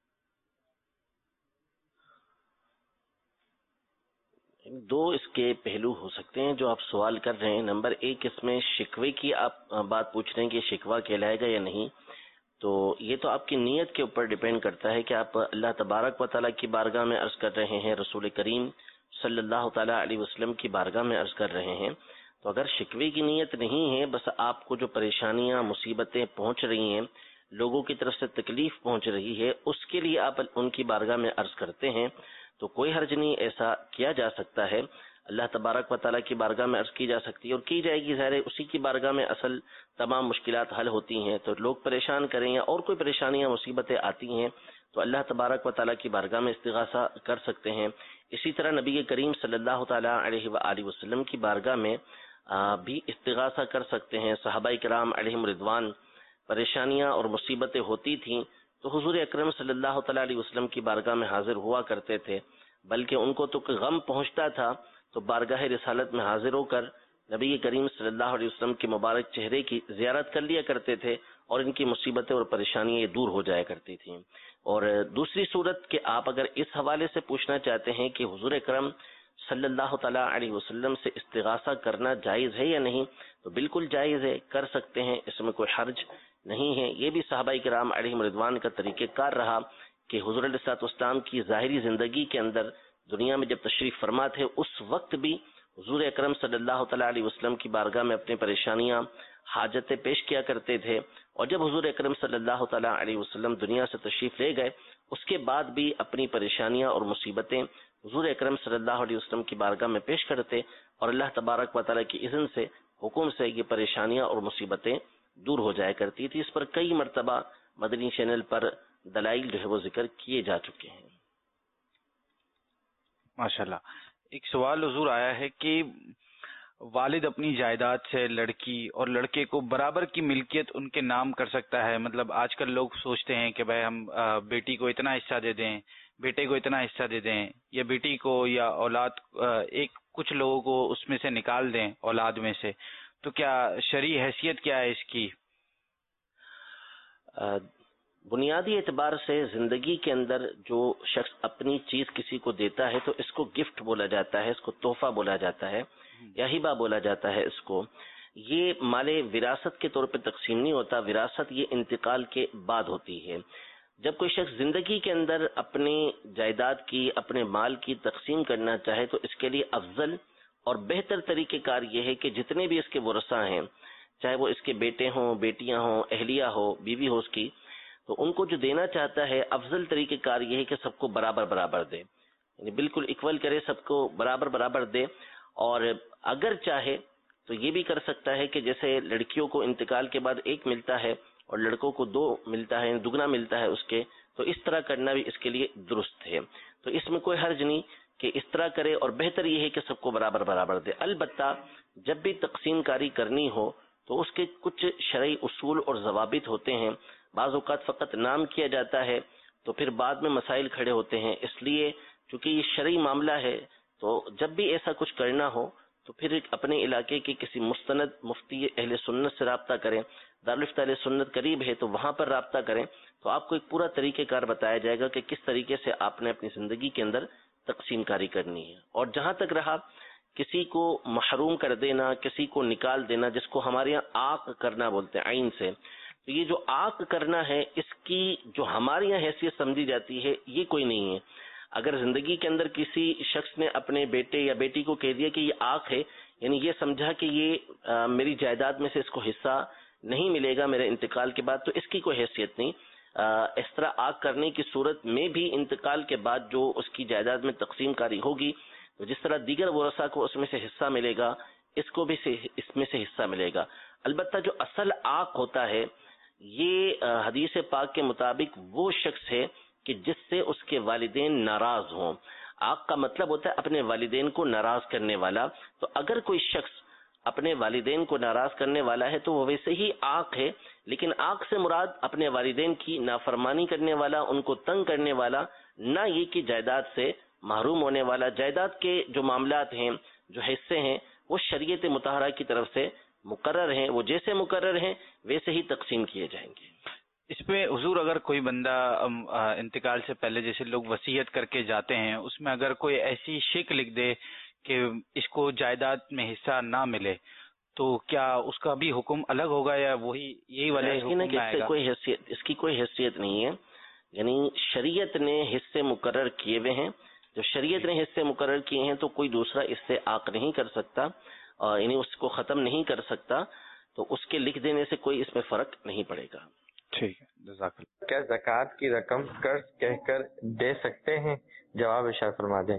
دو اس کے پہلو ہو سکتے ہیں جو آپ سوال کر رہے ہیں۔ نمبر 1، اس میں شکوے کی آپ بات پوچھ رہے ہیں کہ شکوہ کہلائے گا یا نہیں، تو یہ تو آپ کی نیت کے اوپر ڈیپینڈ کرتا ہے کہ آپ اللہ تبارک و تعالیٰ کی بارگاہ میں عرض کر رہے ہیں، رسول کریم صلی اللہ تعالیٰ علیہ وسلم کی بارگاہ میں عرض کر رہے ہیں، تو اگر شکوے کی نیت نہیں ہے، بس آپ کو جو پریشانیاں مصیبتیں پہنچ رہی ہیں، لوگوں کی طرف سے تکلیف پہنچ رہی ہے، اس کے لیے آپ ان کی بارگاہ میں عرض کرتے ہیں تو کوئی حرج نہیں، ایسا کیا جا سکتا ہے، اللہ تبارک و تعالیٰ کی بارگاہ میں عرض کی جا سکتی ہے اور کی جائے گی۔ ظاہر ہے اسی کی بارگاہ میں اصل تمام مشکلات حل ہوتی ہیں، تو لوگ پریشان کریں یا اور کوئی پریشانیاں مصیبتیں آتی ہیں تو اللہ تبارک و تعالیٰ کی بارگاہ میں استغاثہ کر سکتے ہیں۔ اسی طرح نبی کریم صلی اللہ تعالیٰ علیہ وآلہ وسلم کی بارگاہ میں بھی استغاثہ کر سکتے ہیں۔ صحابہ کرام علیہم رضوان پریشانیاں اور مصیبتیں ہوتی تھیں تو حضور اکرم صلی اللہ تعالیٰ علیہ وسلم کی بارگاہ میں حاضر ہوا کرتے تھے، بلکہ ان کو تو غم پہنچتا تھا تو بارگاہ رسالت میں حاضر ہو کر نبی کریم صلی اللہ علیہ وسلم کے مبارک چہرے کی زیارت کر لیا کرتے تھے اور ان کی مصیبتیں اور پریشانیاں دور ہو جایا کرتی تھیں. اور دوسری صورت کہ آپ اگر اس حوالے سے پوچھنا چاہتے ہیں کہ حضور اکرم صلی اللہ تعالی علیہ وسلم سے استغاثہ کرنا جائز ہے یا نہیں، تو بالکل جائز ہے، کر سکتے ہیں، اس میں کوئی حرج نہیں ہے. یہ بھی صحابہ کرام علیہم رضوان کا طریقہ کار رہا کہ حضور علیہ الصلوۃ والسلام کی ظاہری زندگی کے اندر دنیا میں جب تشریف فرما تھے اس وقت بھی حضور اکرم صلی اللہ تعالی علیہ وسلم کی بارگاہ میں اپنی پریشانیاں حاجتیں پیش کیا کرتے تھے، اور جب حضور اکرم صلی اللہ تعالی علیہ وسلم دنیا سے تشریف لے گئے اس کے بعد بھی اپنی پریشانیاں اور مصیبتیں حضور اکرم صلی اللہ علیہ وسلم کی بارگاہ میں پیش کرتے، اور اللہ تبارک و تعالی کی اذن سے، حکم سے یہ پریشانیاں اور مصیبتیں دور ہو جایا کرتی تھی. اس پر کئی مرتبہ مدنی چینل پر دلائل جو ہے وہ ذکر کیے جا چکے ہیں. ماشاءاللہ. ایک سوال حضور آیا ہے کہ والد اپنی جائیداد سے لڑکی اور لڑکے کو برابر کی ملکیت ان کے نام کر سکتا ہے؟ مطلب آج کل لوگ سوچتے ہیں کہ بھائی ہم بیٹی کو اتنا حصہ دے دیں، بیٹے کو اتنا حصہ دے دیں، یا بیٹی کو یا اولاد کچھ لوگوں کو اس میں سے نکال دیں اولاد میں سے، تو کیا شرعی حیثیت کیا ہے اس کی؟ بنیادی اعتبار سے زندگی کے اندر جو شخص اپنی چیز کسی کو دیتا ہے تو اس کو گفٹ بولا جاتا ہے، اس کو تحفہ بولا جاتا ہے یا ہبہ بولا جاتا ہے. اس کو یہ مال وراثت کے طور پہ تقسیم نہیں ہوتا، وراثت یہ انتقال کے بعد ہوتی ہے. جب کوئی شخص زندگی کے اندر اپنی جائیداد کی، اپنے مال کی تقسیم کرنا چاہے تو اس کے لیے افضل اور بہتر طریقہ کار یہ ہے کہ جتنے بھی اس کے ورثاء ہیں، چاہے وہ اس کے بیٹے ہوں، بیٹیاں ہوں، اہلیہ ہو، بیوی ہو اس کی، تو ان کو جو دینا چاہتا ہے افضل طریقہ کار یہ ہے کہ سب کو برابر برابر دے، یعنی بالکل ایکول کرے، سب کو برابر برابر دے. اور اگر چاہے تو یہ بھی کر سکتا ہے کہ جیسے لڑکیوں کو انتقال کے بعد 1 ملتا ہے اور لڑکوں کو 2 ملتا ہے، دگنا ملتا ہے اس کے، تو اس طرح کرنا بھی اس کے لیے درست ہے. تو اس میں کوئی حرج نہیں کہ اس طرح کرے، اور بہتر یہ ہے کہ سب کو برابر برابر دے. البتہ جب بھی تقسیم کاری کرنی ہو تو اس کے کچھ شرعی اصول اور ضوابط ہوتے ہیں. بعض اوقات فقط نام کیا جاتا ہے تو پھر بعد میں مسائل کھڑے ہوتے ہیں، اس لیے چونکہ یہ شرعی معاملہ ہے تو جب بھی ایسا کچھ کرنا ہو تو پھر اپنے علاقے کے کسی مستند مفتی اہل سنت سے رابطہ کریں. دارالفتہ اہل سنت قریب ہے تو وہاں پر رابطہ کریں، تو آپ کو ایک پورا طریقہ کار بتایا جائے گا کہ کس طریقے سے آپ نے اپنی زندگی کے اندر تقسیم کاری کرنی ہے. اور جہاں تک رہا کسی کو محروم کر دینا، کسی کو نکال دینا، جس کو ہمارے یہاں عاق کرنا بولتے ہیں عین سے، تو یہ جو عاق کرنا ہے اس کی جو ہمارے یہاں حیثیت سمجھی جاتی ہے یہ کوئی نہیں ہے. اگر زندگی کے اندر کسی شخص نے اپنے بیٹے یا بیٹی کو کہہ دیا کہ یہ عاق ہے، یعنی یہ سمجھا کہ یہ میری جائیداد میں سے اس کو حصہ نہیں ملے گا میرے انتقال کے بعد، تو اس کی کوئی حیثیت نہیں. اس طرح عاق کرنے کی صورت میں بھی انتقال کے بعد جو اس کی جائیداد میں تقسیم کاری ہوگی، تو جس طرح دیگر ورثاء کو اس میں سے حصہ ملے گا، اس کو بھی اس میں سے حصہ ملے گا. البتہ جو اصل عاق ہوتا ہے یہ حدیث پاک کے مطابق وہ شخص ہے کہ جس سے اس کے والدین ناراض ہوں. عاق کا مطلب ہوتا ہے اپنے والدین کو ناراض کرنے والا. تو اگر کوئی شخص اپنے والدین کو ناراض کرنے والا ہے تو وہ ویسے ہی عاق ہے، لیکن عاق سے مراد اپنے والدین کی نافرمانی کرنے والا، ان کو تنگ کرنے والا، نہ یہ کہ جائیداد سے محروم ہونے والا. جائیداد کے جو معاملات ہیں، جو حصے ہیں، وہ شریعت مطہرہ کی طرف سے مقرر ہیں، وہ جیسے مقرر ہیں ویسے ہی تقسیم کیے جائیں گے. اس پہ حضور اگر کوئی بندہ انتقال سے پہلے جیسے لوگ وصیت کر کے جاتے ہیں، اس میں اگر کوئی ایسی شک لکھ دے کہ اس کو جائیداد میں حصہ نہ ملے، تو کیا اس کا بھی حکم الگ ہوگا یا وہی یہی والے حکم میں آئے گا؟ اس کی کوئی حیثیت نہیں ہے. یعنی شریعت نے حصے مقرر کیے ہوئے ہیں، جو شریعت نے حصے مقرر کیے ہیں تو کوئی دوسرا اس سے عاق نہیں کر سکتا، یعنی اس کو ختم نہیں کر سکتا، تو اس کے لکھ دینے سے کوئی اس میں فرق نہیں پڑے گا. ٹھیک ہے، جزاک اللہ. کیا زکوٰۃ کی رقم قرض کہہ کر دے سکتے ہیں؟ جواب ارشاد فرما دیں.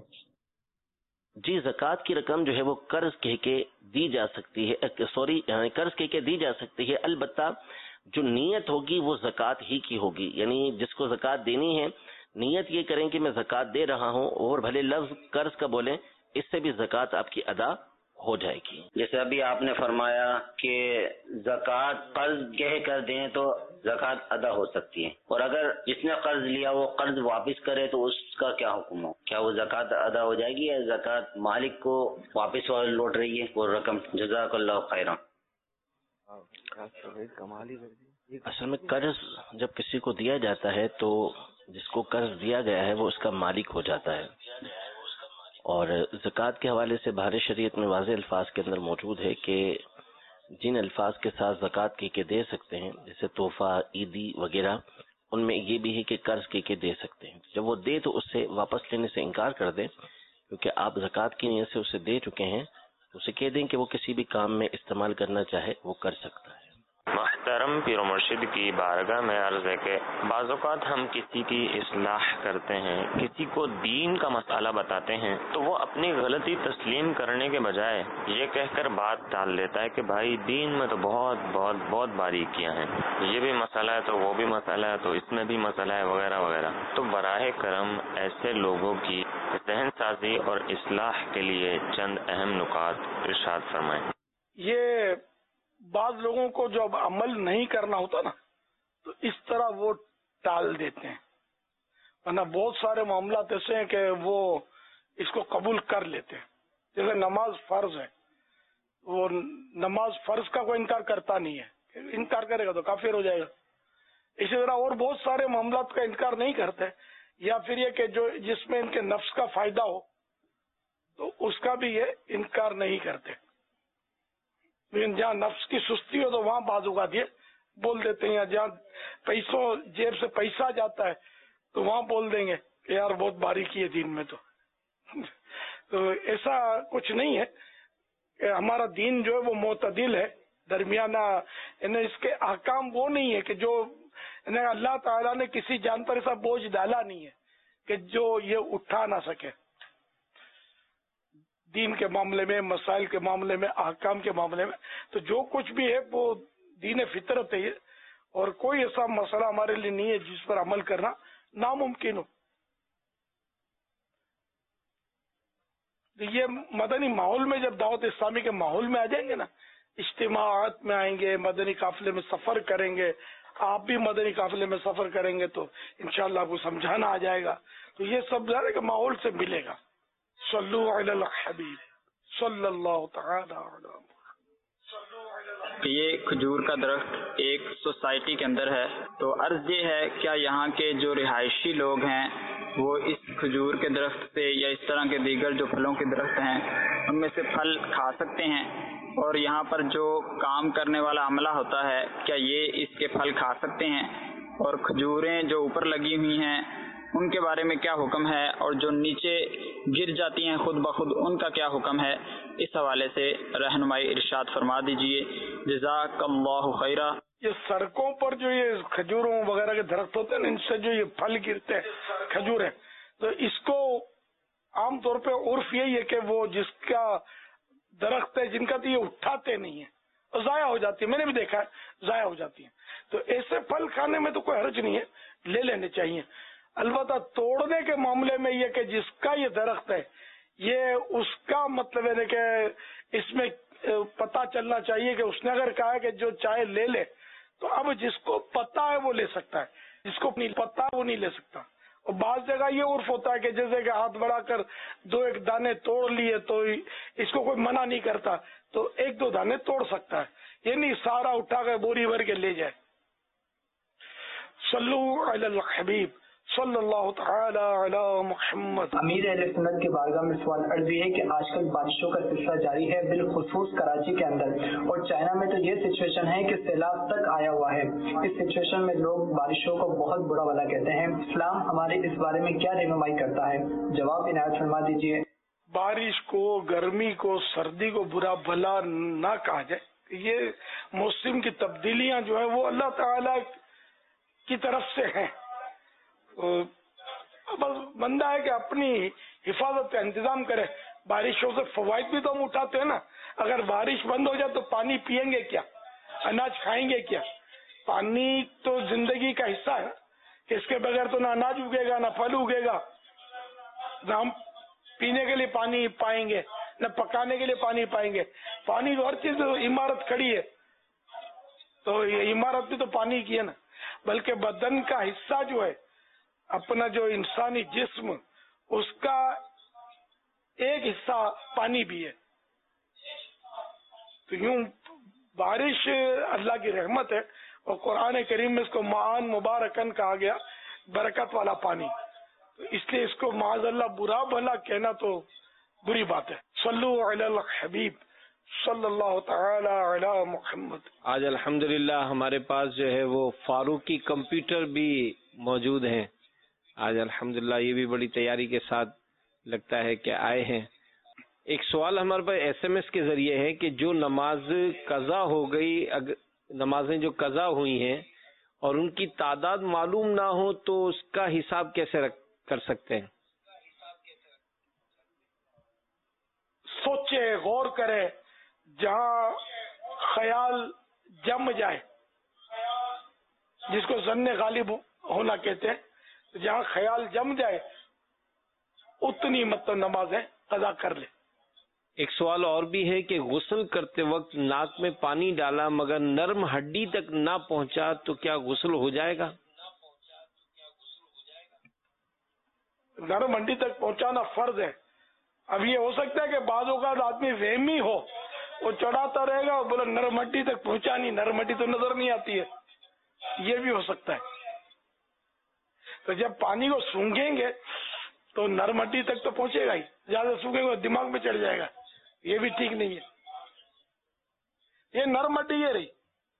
جی، زکوٰۃ کی رقم جو ہے وہ قرض کہہ کے دی جا سکتی ہے، قرض کہہ کے دی جا سکتی ہے. البتہ جو نیت ہوگی وہ زکوٰۃ ہی کی ہوگی. یعنی جس کو زکوٰۃ دینی ہے نیت یہ کریں کہ میں زکوٰۃ دے رہا ہوں، اور بھلے لفظ قرض کا بولیں، اس سے بھی زکوٰۃ آپ کی ادا ہو جائے گی۔ جیسے ابھی آپ نے فرمایا کہ زکوٰۃ قرض کہہ کر دیں تو زکوٰۃ ادا ہو سکتی ہے، اور اگر جس نے قرض لیا وہ قرض واپس کرے تو اس کا کیا حکم ہو؟ کیا وہ زکوٰۃ ادا ہو جائے گی یا زکوٰۃ مالک کو واپس لوٹ رہی ہے وہ رقم؟ جزاک اللہ خیرا۔ اصل میں قرض جب کسی کو دیا جاتا ہے تو جس کو قرض دیا گیا ہے وہ اس کا مالک ہو جاتا ہے، اور زکوٰۃ کے حوالے سے بہار شریعت میں واضح الفاظ کے اندر موجود ہے کہ جن الفاظ کے ساتھ زکوٰۃ کے دے سکتے ہیں جیسے تحفہ، عیدی وغیرہ، ان میں یہ بھی ہے کہ قرض کے دے سکتے ہیں۔ جب وہ دے تو اس سے واپس لینے سے انکار کر دیں، کیونکہ آپ زکوٰۃ کی نیت سے اسے دے چکے ہیں، اسے کہہ دیں کہ وہ کسی بھی کام میں استعمال کرنا چاہے وہ کر سکتا ہے۔ محترم پیر و مرشد کی بارگاہ میں عرض ہے کہ بعض اوقات ہم کسی کی اصلاح کرتے ہیں، کسی کو دین کا مسئلہ بتاتے ہیں تو وہ اپنی غلطی تسلیم کرنے کے بجائے یہ کہہ کر بات ٹال لیتا ہے کہ بھائی دین میں تو بہت بہت بہت باریکیاں ہیں، یہ بھی مسئلہ ہے تو وہ بھی مسئلہ ہے تو اس میں بھی مسئلہ ہے وغیرہ وغیرہ۔ تو براہ کرم ایسے لوگوں کی ذہن سازی اور اصلاح کے لیے چند اہم نکات ارشاد فرمائیں۔ یہ بعض لوگوں کو جب عمل نہیں کرنا ہوتا نا تو اس طرح وہ ٹال دیتے ہیں، ورنہ بہت سارے معاملات ایسے ہیں کہ وہ اس کو قبول کر لیتے ہیں۔ جیسے نماز فرض ہے، وہ نماز فرض کا کوئی انکار کرتا نہیں ہے، انکار کرے گا تو کافر ہو جائے گا۔ اسی طرح اور بہت سارے معاملات کا انکار نہیں کرتے، یا پھر یہ کہ جو جس میں ان کے نفس کا فائدہ ہو تو اس کا بھی یہ انکار نہیں کرتے، لیکن جہاں نفس کی سستی ہو تو وہاں بعض اوقات یہ بول دیتے ہیں، یا جہاں پیسوں جیب سے پیسہ جاتا ہے تو وہاں بول دیں گے کہ یار بہت باریکی ہے دین میں۔ تو ایسا کچھ نہیں ہے کہ ہمارا دین جو ہے وہ معتدل ہے، درمیانہ، یعنی اس کے احکام وہ نہیں ہے کہ جو اللہ تعالیٰ نے کسی جان پر ایسا بوجھ ڈالا نہیں ہے کہ جو یہ اٹھا نہ سکے۔ دین کے معاملے میں، مسائل کے معاملے میں، احکام کے معاملے میں تو جو کچھ بھی ہے وہ دین فطرت ہے، اور کوئی ایسا مسئلہ ہمارے لیے نہیں ہے جس پر عمل کرنا ناممکن ہو۔ یہ مدنی ماحول میں جب دعوت اسلامی کے ماحول میں آ جائیں گے نا، اجتماعات میں آئیں گے، مدنی قافلے میں سفر کریں گے، آپ بھی مدنی قافلے میں سفر کریں گے تو انشاءاللہ آپ کو سمجھانا آ جائے گا، تو یہ سب ظاہر ہے کہ ماحول سے ملے گا۔ صلو علی الحبیب صلی اللہ تعالی علی محمد۔ یہ کھجور کا درخت ایک سوسائٹی کے اندر ہے، تو عرض یہ ہے کیا یہاں کے جو رہائشی لوگ ہیں وہ اس کھجور کے درخت سے یا اس طرح کے دیگر جو پھلوں کے درخت ہیں ان میں سے پھل کھا سکتے ہیں؟ اور یہاں پر جو کام کرنے والا عملہ ہوتا ہے کیا یہ اس کے پھل کھا سکتے ہیں؟ اور کھجوریں جو اوپر لگی ہوئی ہیں ان کے بارے میں کیا حکم ہے، اور جو نیچے گر جاتی ہیں خود بخود ان کا کیا حکم ہے؟ اس حوالے سے رہنمائی ارشاد فرما دیجئے، جزاک اللہ خیرہ۔ یہ سڑکوں پر جو یہ کھجوروں وغیرہ کے درخت ہوتے ہیں نا، ان سے جو یہ پھل گرتے ہیں کھجوریں، تو اس کو عام طور پہ عرف یہی ہے کہ وہ جس کا درخت ہے جن کا تو یہ اٹھاتے نہیں ہیں اور ضائع ہو جاتی ہے، میں نے بھی دیکھا ہے ضائع ہو جاتی ہیں، تو ایسے پھل کھانے میں تو کوئی حرج نہیں ہے، لے لینے چاہیے۔ البتہ توڑنے کے معاملے میں یہ کہ جس کا یہ درخت ہے یہ اس کا مطلب ہے کہ اس میں پتہ چلنا چاہیے کہ اس نے اگر کہا ہے کہ جو چاہے لے لے، تو اب جس کو پتہ ہے وہ لے سکتا ہے، جس کو نہیں پتہ وہ نہیں لے سکتا۔ اور بعض جگہ یہ عرف ہوتا ہے کہ جیسے کہ ہاتھ بڑھا کر دو ایک دانے توڑ لیے تو اس کو کوئی منع نہیں کرتا، تو ایک دو دانے توڑ سکتا ہے، یہ نہیں سارا اٹھا کر بوری بھر کے لے جائے۔ صلو علی الحبیب صلی اللہ تعالی علی محمد۔ امیر اہل سنت کی بارگاہ میں سوال عرض ہے کہ آج کل بارشوں کا سلسلہ جاری ہے، بالخصوص کراچی کے اندر، اور چائنا میں تو یہ سچویشن ہے کہ سیلاب تک آیا ہوا ہے۔ اس سچویشن میں لوگ بارشوں کو بہت برا والا کہتے ہیں، اسلام ہمارے اس بارے میں کیا رہنمائی کرتا ہے؟ جواب عنایت فرما دیجیے۔ بارش کو، گرمی کو، سردی کو برا بھلا نہ کہا جائے، یہ موسم کی تبدیلیاں جو ہیں وہ اللہ تعالی کی طرف سے ہیں، بس بندہ ہے کہ اپنی حفاظت کا انتظام کرے۔ بارشوں سے فوائد بھی تو ہم اٹھاتے ہیں نا، اگر بارش بند ہو جائے تو پانی پیئیں گے کیا، اناج کھائیں گے کیا؟ پانی تو زندگی کا حصہ ہے کہ اس کے بغیر تو نہ اناج اگے گا، نہ پھل اگے گا، نہ ہم پینے کے لیے پانی پائیں گے، نہ پکانے کے لیے پانی پائیں گے. پانی تو ہر چیز، عمارت کھڑی ہے تو یہ عمارت بھی تو پانی کی ہے نا. بلکہ بدن کا حصہ جو ہے اپنا، جو انسانی جسم، اس کا ایک حصہ پانی بھی ہے. تو یوں بارش اللہ کی رحمت ہے، اور قرآن کریم میں اس کو معان مبارکن کہا گیا، برکت والا پانی. تو اس لیے اس کو معاذ اللہ برا بھلا کہنا تو بری بات ہے. صلو علی الحبیب صلی اللہ تعالی علی محمد. آج الحمدللہ ہمارے پاس جو ہے وہ فاروقی کمپیوٹر بھی موجود ہیں. آج الحمدللہ یہ بھی بڑی تیاری کے ساتھ لگتا ہے کہ آئے ہیں. ایک سوال ہمارے پاس SMS کے ذریعے ہے کہ جو نماز قضا ہو گئی، نمازیں جو قضا ہوئی ہیں اور ان کی تعداد معلوم نہ ہو تو اس کا حساب کیسے کر سکتے ہیں؟ سوچے، غور کرے، جہاں خیال جم جائے، جس کو ظن غالب ہونا کہتے ہیں، جہاں خیال جم جائے اتنی مطلب نمازیں قضا کر لے. ایک سوال اور بھی ہے کہ غسل کرتے وقت ناک میں پانی ڈالا مگر نرم ہڈی تک نہ پہنچا تو کیا غسل ہو جائے گا؟ نرم ہڈی تک پہنچانا فرض ہے. اب یہ ہو سکتا ہے کہ بعض اوقات آدمی وہمی ہو، وہ چڑھاتا رہے گا اور بولا نرم ہڈی تک پہنچا نہیں، نرم ہڈی تو نظر نہیں آتی ہے، یہ بھی ہو سکتا ہے. تو جب پانی کو سونگیں گے تو نرم ہڈی تک تو پہنچے گا ہی، زیادہ سونگیں گے دماغ میں چڑھ جائے گا، یہ بھی ٹھیک نہیں ہے. یہ نرم ہڈی یہ رہی،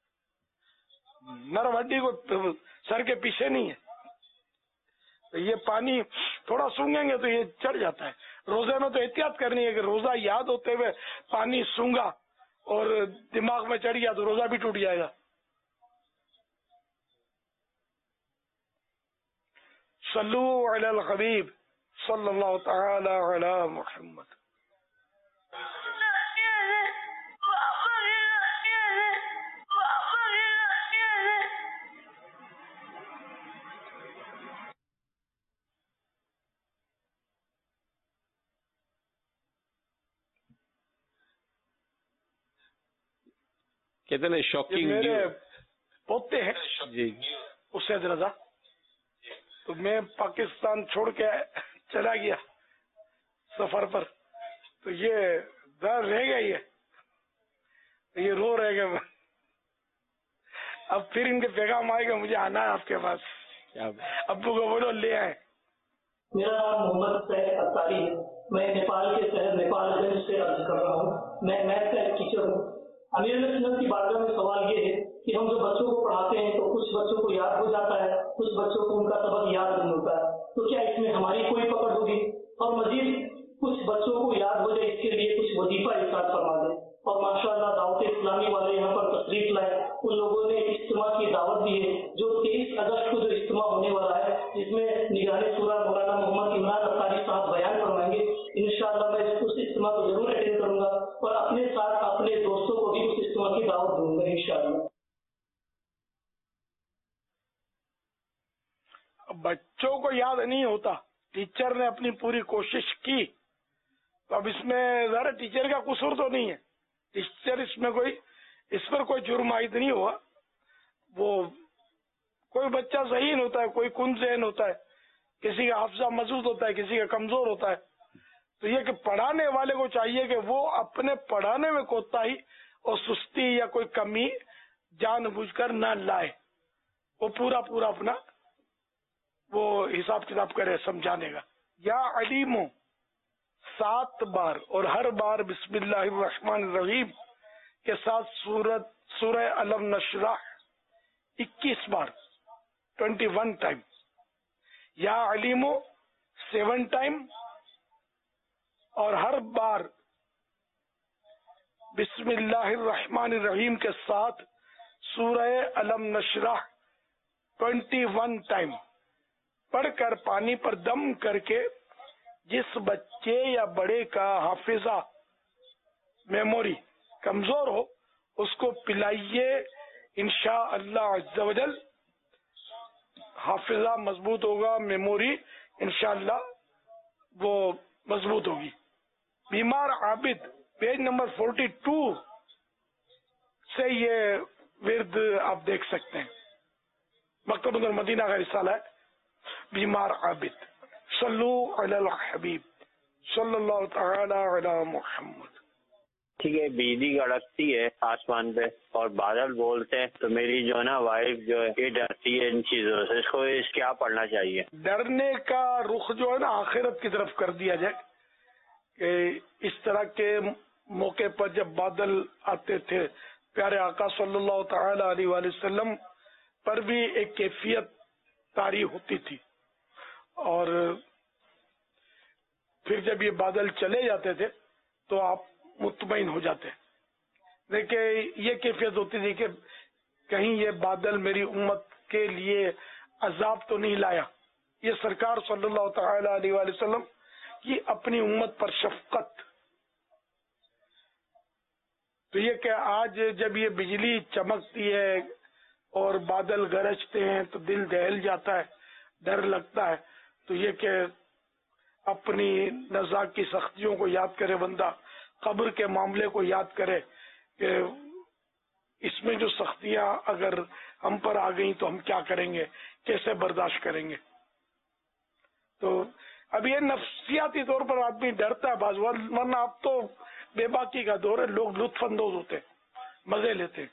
نرم ہڈی کو سر کے پیچھے نہیں ہے. تو یہ پانی تھوڑا سونگیں گے تو یہ چڑھ جاتا ہے. روزے میں تو احتیاط کرنی ہے کہ روزہ یاد ہوتے ہوئے پانی سونگا اور دماغ میں چڑھ گیا تو روزہ بھی ٹوٹ جائے گا. صلو علی الحبیب صلی اللہ تعالی علی محمد. کہتے ہیں شاکنگ. میرے پوتے ہیں جی اسید رضا، تو میں پاکستان چھوڑ کے چلا گیا سفر پر، تو یہ در رہ گئی ہے، یہ رو رہے گا. اب پھر ان کے پیغام آئے گا مجھے آنا ہے آپ کے پاس، ابو کو بولو لے آئے. میرا نام محمد سید اطاری ہے، میں نیپال کے شہر نیپال گنج سے عرض کر رہا ہوں. میں میتھ کا ایک ٹیچر ہوں. امیر سنت کی بارگاہ میں سوال یہ ہے کہ ہم جو بچوں کو پڑھاتے ہیں تو کچھ بچوں کو یاد ہو جاتا ہے، کچھ بچوں کو ان کا سبق یاد نہیں ہوتا ہے، تو کیا اس میں ہماری کوئی پکڑ ہوگی؟ اور مزید کچھ بچوں کو یاد ہو جائے اس کے لیے کچھ وظیفہ ارشاد فرما دیں. اور ماشاء اللہ دعوت اسلامی والے یہاں پر تشریف لائے، ان لوگوں نے اجتماع کی دعوت دی ہے جو 23 اگست کو جو اجتماع ہونے والا ہے جس میں نگران شورا مولانا محمد عمران اطاری صاحب بیان فرمائیں گے. انشاءاللہ میں اس اجتماع کو ضرور اٹینڈ کروں گا اور اپنے ساتھ اپنے دوستوں کو بھی اس اجتماع کی دعوت دوں گا انشاءاللہ. بچوں کو یاد نہیں ہوتا، ٹیچر نے اپنی پوری کوشش کی، تو اب اس میں ذرا ٹیچر کا قصور تو نہیں ہے. ٹیچر اس پر کوئی جرم عائد نہیں ہوا. وہ کوئی بچہ ذہین ہوتا ہے، کوئی کن ذہن ہوتا ہے، کسی کا حافظہ مضبوط ہوتا ہے، کسی کا کمزور ہوتا ہے. تو یہ کہ پڑھانے والے کو چاہیے کہ وہ اپنے پڑھانے میں کوتاہی اور سستی یا کوئی کمی جان بوجھ کر نہ لائے، وہ پورا اپنا وہ حساب کتاب کرے سمجھانے کا. یا علیمو 7 بار اور ہر بار بسم اللہ الرحمن الرحیم کے ساتھ سورہ علم نشرح 21 بار 21 ٹائم. یا علیمو 7 ٹائم اور ہر بار بسم اللہ الرحمن الرحیم کے ساتھ سورہ علم نشرح 21 ٹائم پڑھ کر پانی پر دم کر کے جس بچے یا بڑے کا حافظہ میموری کمزور ہو اس کو پلائیے. انشاءاللہ عز و جل حافظہ مضبوط ہوگا، میموری انشاءاللہ وہ مضبوط ہوگی. بیمار عابد پیج نمبر 42 سے یہ ورد آپ دیکھ سکتے ہیں. مکتبۃ المدینہ کا رسالہ ہے بیمار عابد. صلو علی الحبیب صلی اللہ تعالی علی محمد. ٹھیک ہے، بجلی کڑکتی ہے آسمان پہ اور بادل بولتے ہیں تو میری جو ہے نا وائف جو ہے یہ ڈرتی ہے ان چیزوں سے. اس کو کیا پڑھنا چاہیے؟ ڈرنے کا رخ جو ہے نا آخرت کی طرف کر دیا جائے کہ اس طرح کے موقع پر جب بادل آتے تھے پیارے آقا صلی اللہ تعالی علیہ وآلہ وسلم پر بھی ایک کیفیت طاری ہوتی تھی، اور پھر جب یہ بادل چلے جاتے تھے تو آپ مطمئن ہو جاتے. دیکھیں یہ کیفیت ہوتی تھی کہ کہیں یہ بادل میری امت کے لیے عذاب تو نہیں لایا. یہ سرکار صلی اللہ تعالی علیہ وآلہ وسلم کی اپنی امت پر شفقت. تو یہ کہ آج جب یہ بجلی چمکتی ہے اور بادل گرجتے ہیں تو دل دہل جاتا ہے، ڈر لگتا ہے. تو یہ کہ اپنی نزا کی سختیوں کو یاد کرے بندہ، قبر کے معاملے کو یاد کرے کہ اس میں جو سختیاں اگر ہم پر آ گئیں تو ہم کیا کریں گے، کیسے برداشت کریں گے. تو اب یہ نفسیاتی طور پر آدمی ڈرتا ہے بعض وقت، ورنہ اب تو بے باکی کا دور ہے، لوگ لطف اندوز ہوتے مزے لیتے.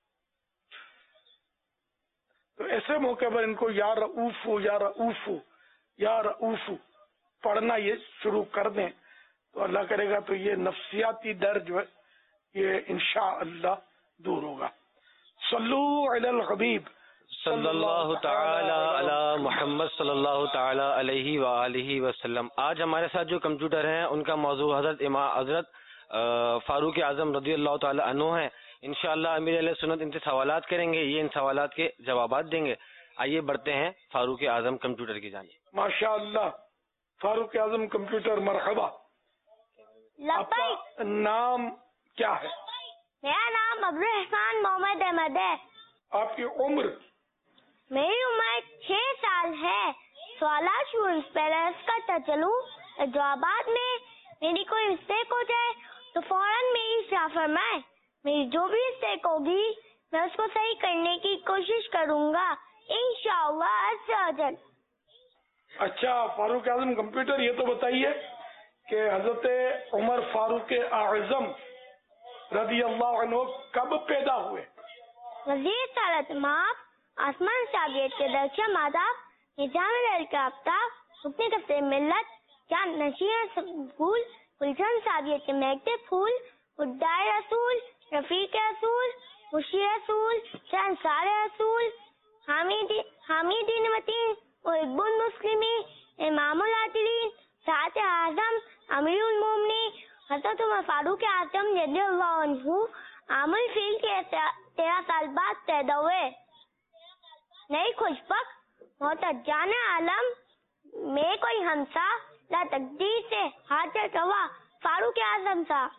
تو ایسے موقع پر ان کو یا رؤوف یا رؤوف یا رؤوف پڑھنا یہ شروع کر دیں تو اللہ کرے گا تو یہ نفسیاتی ڈر جو ہے یہ انشاءاللہ دور ہوگا. صلو علی الحبیب صلی اللہ تعالی علی محمد صلی اللہ تعالی علیہ وآلہ وسلم. آج ہمارے ساتھ جو کمپیوٹر ہیں ان کا موضوع حضرت فاروق اعظم رضی اللہ تعالی عنہ ہے. انشاءاللہ امیر علیہ سنت ان سے سوالات کریں گے، یہ ان سوالات کے جوابات دیں گے. آئیے بڑھتے ہیں فاروق اعظم کمپیوٹر کی جانب. ماشاءاللہ فاروق اعظم کمپیوٹر مرحبا. آپ کا نام کیا ہے؟ میرا نام عبدالرحمان محمد احمد ہے. آپ کی عمر؟ میری عمر 6 سال ہے. سوالات شروع پہلے کرتا چلوں، جوابات میں میری کوئی مسٹیک ہو جائے تو فوراً میری اصلاح فرمائے. میری جو بھی مسٹیک ہوگی میں اس کو صحیح کرنے کی کوشش کروں گا انشاءاللہ عز و جل. اچھا فاروق اعظم کمپیوٹر، یہ تو بتائیے کہ حضرت عمر فاروق اعظم رضی اللہ عنہ کب پیدا ہوئے؟ وزیر سالت ماپ آسمان سابیت کے درشہ ماداب نظام العل کا آفتاب حکم کفتے ملت جان نشین سبول گلشن سابیت کے مہکتے پھول ادائے رسول رفیق رسول مشیر رسول شہنشار رسول حامد متین محب المسلمی امام العادلین سعادت اعظم امیر المومنین حضرت عمر فاروق اعظم رضی اللہ عنہ عام الفیل کے 13 سال بعد پیدا ہوئے. نئی خوش بخت محتجان عالم میں کوئی ہمسا لا تقدیر سے حاضر روا فاروق اعظم صاحب.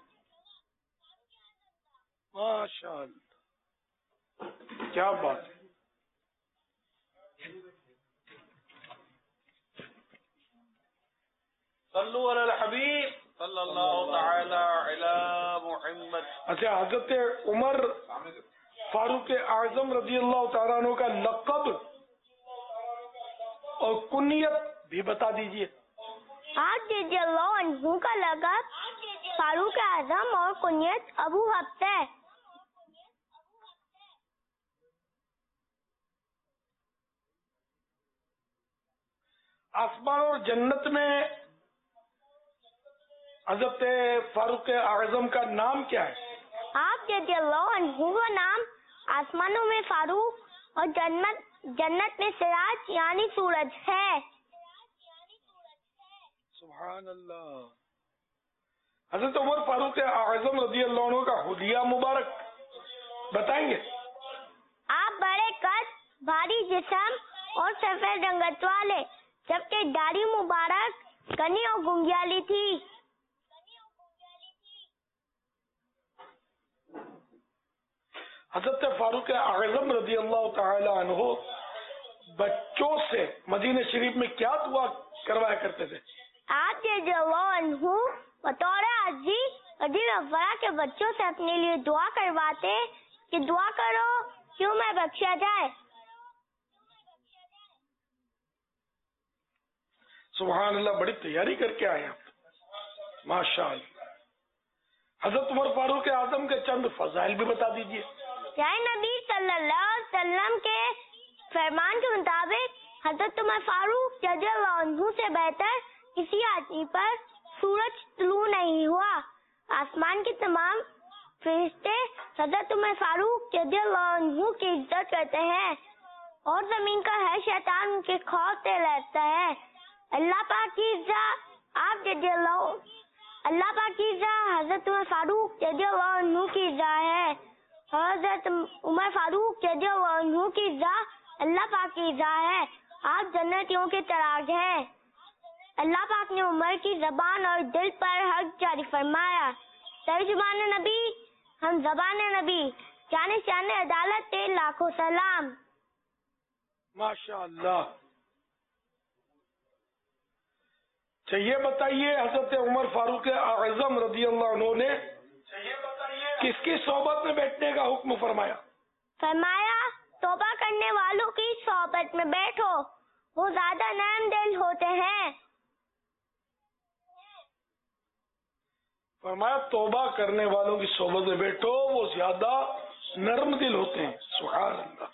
ماشاءاللہ کیا بات ہے. صلو علی الحبیب صلی اللہ تعالی علی محمد. اچھا حضرت عمر فاروق اعظم رضی اللہ تعالیٰ عنہ کا لقب اور کنیت بھی بتا دیجئے. آپ رضی اللہ عنہ کا لقب فاروق اعظم اور کنیت ابو حفص ہے. آسمان اور جنت میں حضرت فاروق اعظم کا نام کیا ہے؟ آپ رضی اللہ عنہ کا نام آسمانوں میں فاروق اور جنت میں سراج یعنی سورج ہے. سبحان اللہ. حضرت عمر فاروق اعظم رضی اللہ عنہ کا حلیہ مبارک بتائیں گے؟ آپ بڑے قد، بھاری جسم اور سفید رنگت والے، جبکہ داڑھی مبارک گھنی اور گنگیالی تھی. حضرت فاروق اعظم رضی اللہ تعالی عنہ بچوں سے مدینہ شریف میں کیا دعا کروایا کرتے تھے؟ آپ رضی اللہ عنہ بطور حاجی مدینہ کے بچوں سے اپنے لیے دعا کرواتے کہ دعا کرو کیوں میں بخشا جائے. سبحان اللہ, بڑی تیاری کر کے آئے آپ, ماشاء اللہ. حضرت عمر فاروق اعظم کے چند فضائل بھی بتا دیجیے. پیارے نبی صلی اللہ علیہ وسلم کے فرمان کے مطابق حضرت عمر فاروق رضی اللہ عنہ سے بہتر کسی آدمی پر سورج طلوع نہیں ہوا. آسمان کے تمام فرشتے حضرت عمر فاروق رضی اللہ عنہ کی عزت کرتے ہیں اور زمین کا ہر شیطان ان کے خوف سے لرزتا ہے. اللہ پاک کی عزت آپ رضی اللہ پاک کی عزت حضرت عمر فاروق رضی اللہ عنہ کی عزت ہے. حضرت عمر فاروق رضی اللہ عنہ کی عزت اللہ پاک کی عزت ہے. آپ جنتیوں کے تراج ہیں. اللہ پاک نے عمر کی زبان اور دل پر حق جاری فرمایا. ترجمان نبی ہم زبان نبی جانے شان عدالت لاکھوں سلام. ماشاء اللہ. یہ بتائیے حضرت عمر فاروق اعظم رضی اللہ عنہ نے کس کی صحبت میں بیٹھنے کا حکم فرمایا؟ فرمایا توبہ کرنے والوں کی صحبت میں بیٹھو, وہ زیادہ نرم دل ہوتے ہیں. فرمایا توبہ کرنے والوں کی صحبت میں بیٹھو, وہ زیادہ نرم دل ہوتے ہیں. سبحان اللہ.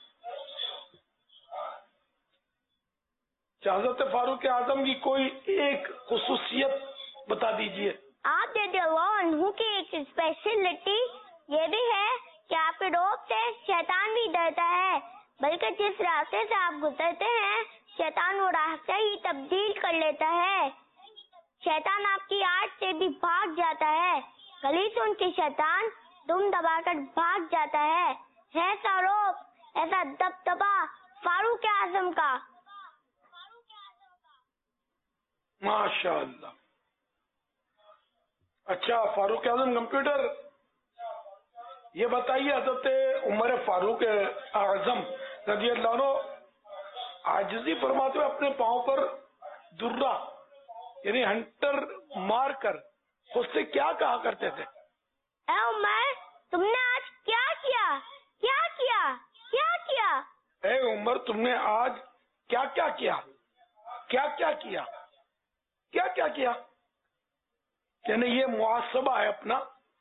حضرت فاروق اعظم کی کوئی ایک خصوصیت بتا دیجیے. آپ رضی اللہ عنہ کی ایک اسپیشلٹی یہ بھی ہے کہ آپ کے روب سے شیطان بھی ڈرتا ہے, بلکہ جس راستے سے آپ گزرتے ہیں شیطان وہ راستہ ہی تبدیل کر لیتا ہے. شیطان آپ کی آڑ سے بھی بھاگ جاتا ہے, گلی سے ان کے شیطان دم دبا کر بھاگ جاتا ہے. ایسا روب, ایسا دبدبا فاروق اعظم کا. ماشاء اللہ. اچھا فاروق اعظم کمپیوٹر, یہ بتائیے حضرت عمر فاروق اعظم رضی اللہ عنہ عاجزی فرماتے ہوئے اپنے پاؤں پر درہ یعنی ہنٹر مار کر خود سے کیا کہا کرتے تھے؟ اے عمر تم نے آج کیا کیا, کیا کیا, کیا کیا؟ اے عمر تم نے آج کیا کیا کیا, کیا کیا کیا, کیا کیا کیا؟ یعنی یہ محاسبہ ہے, اپنا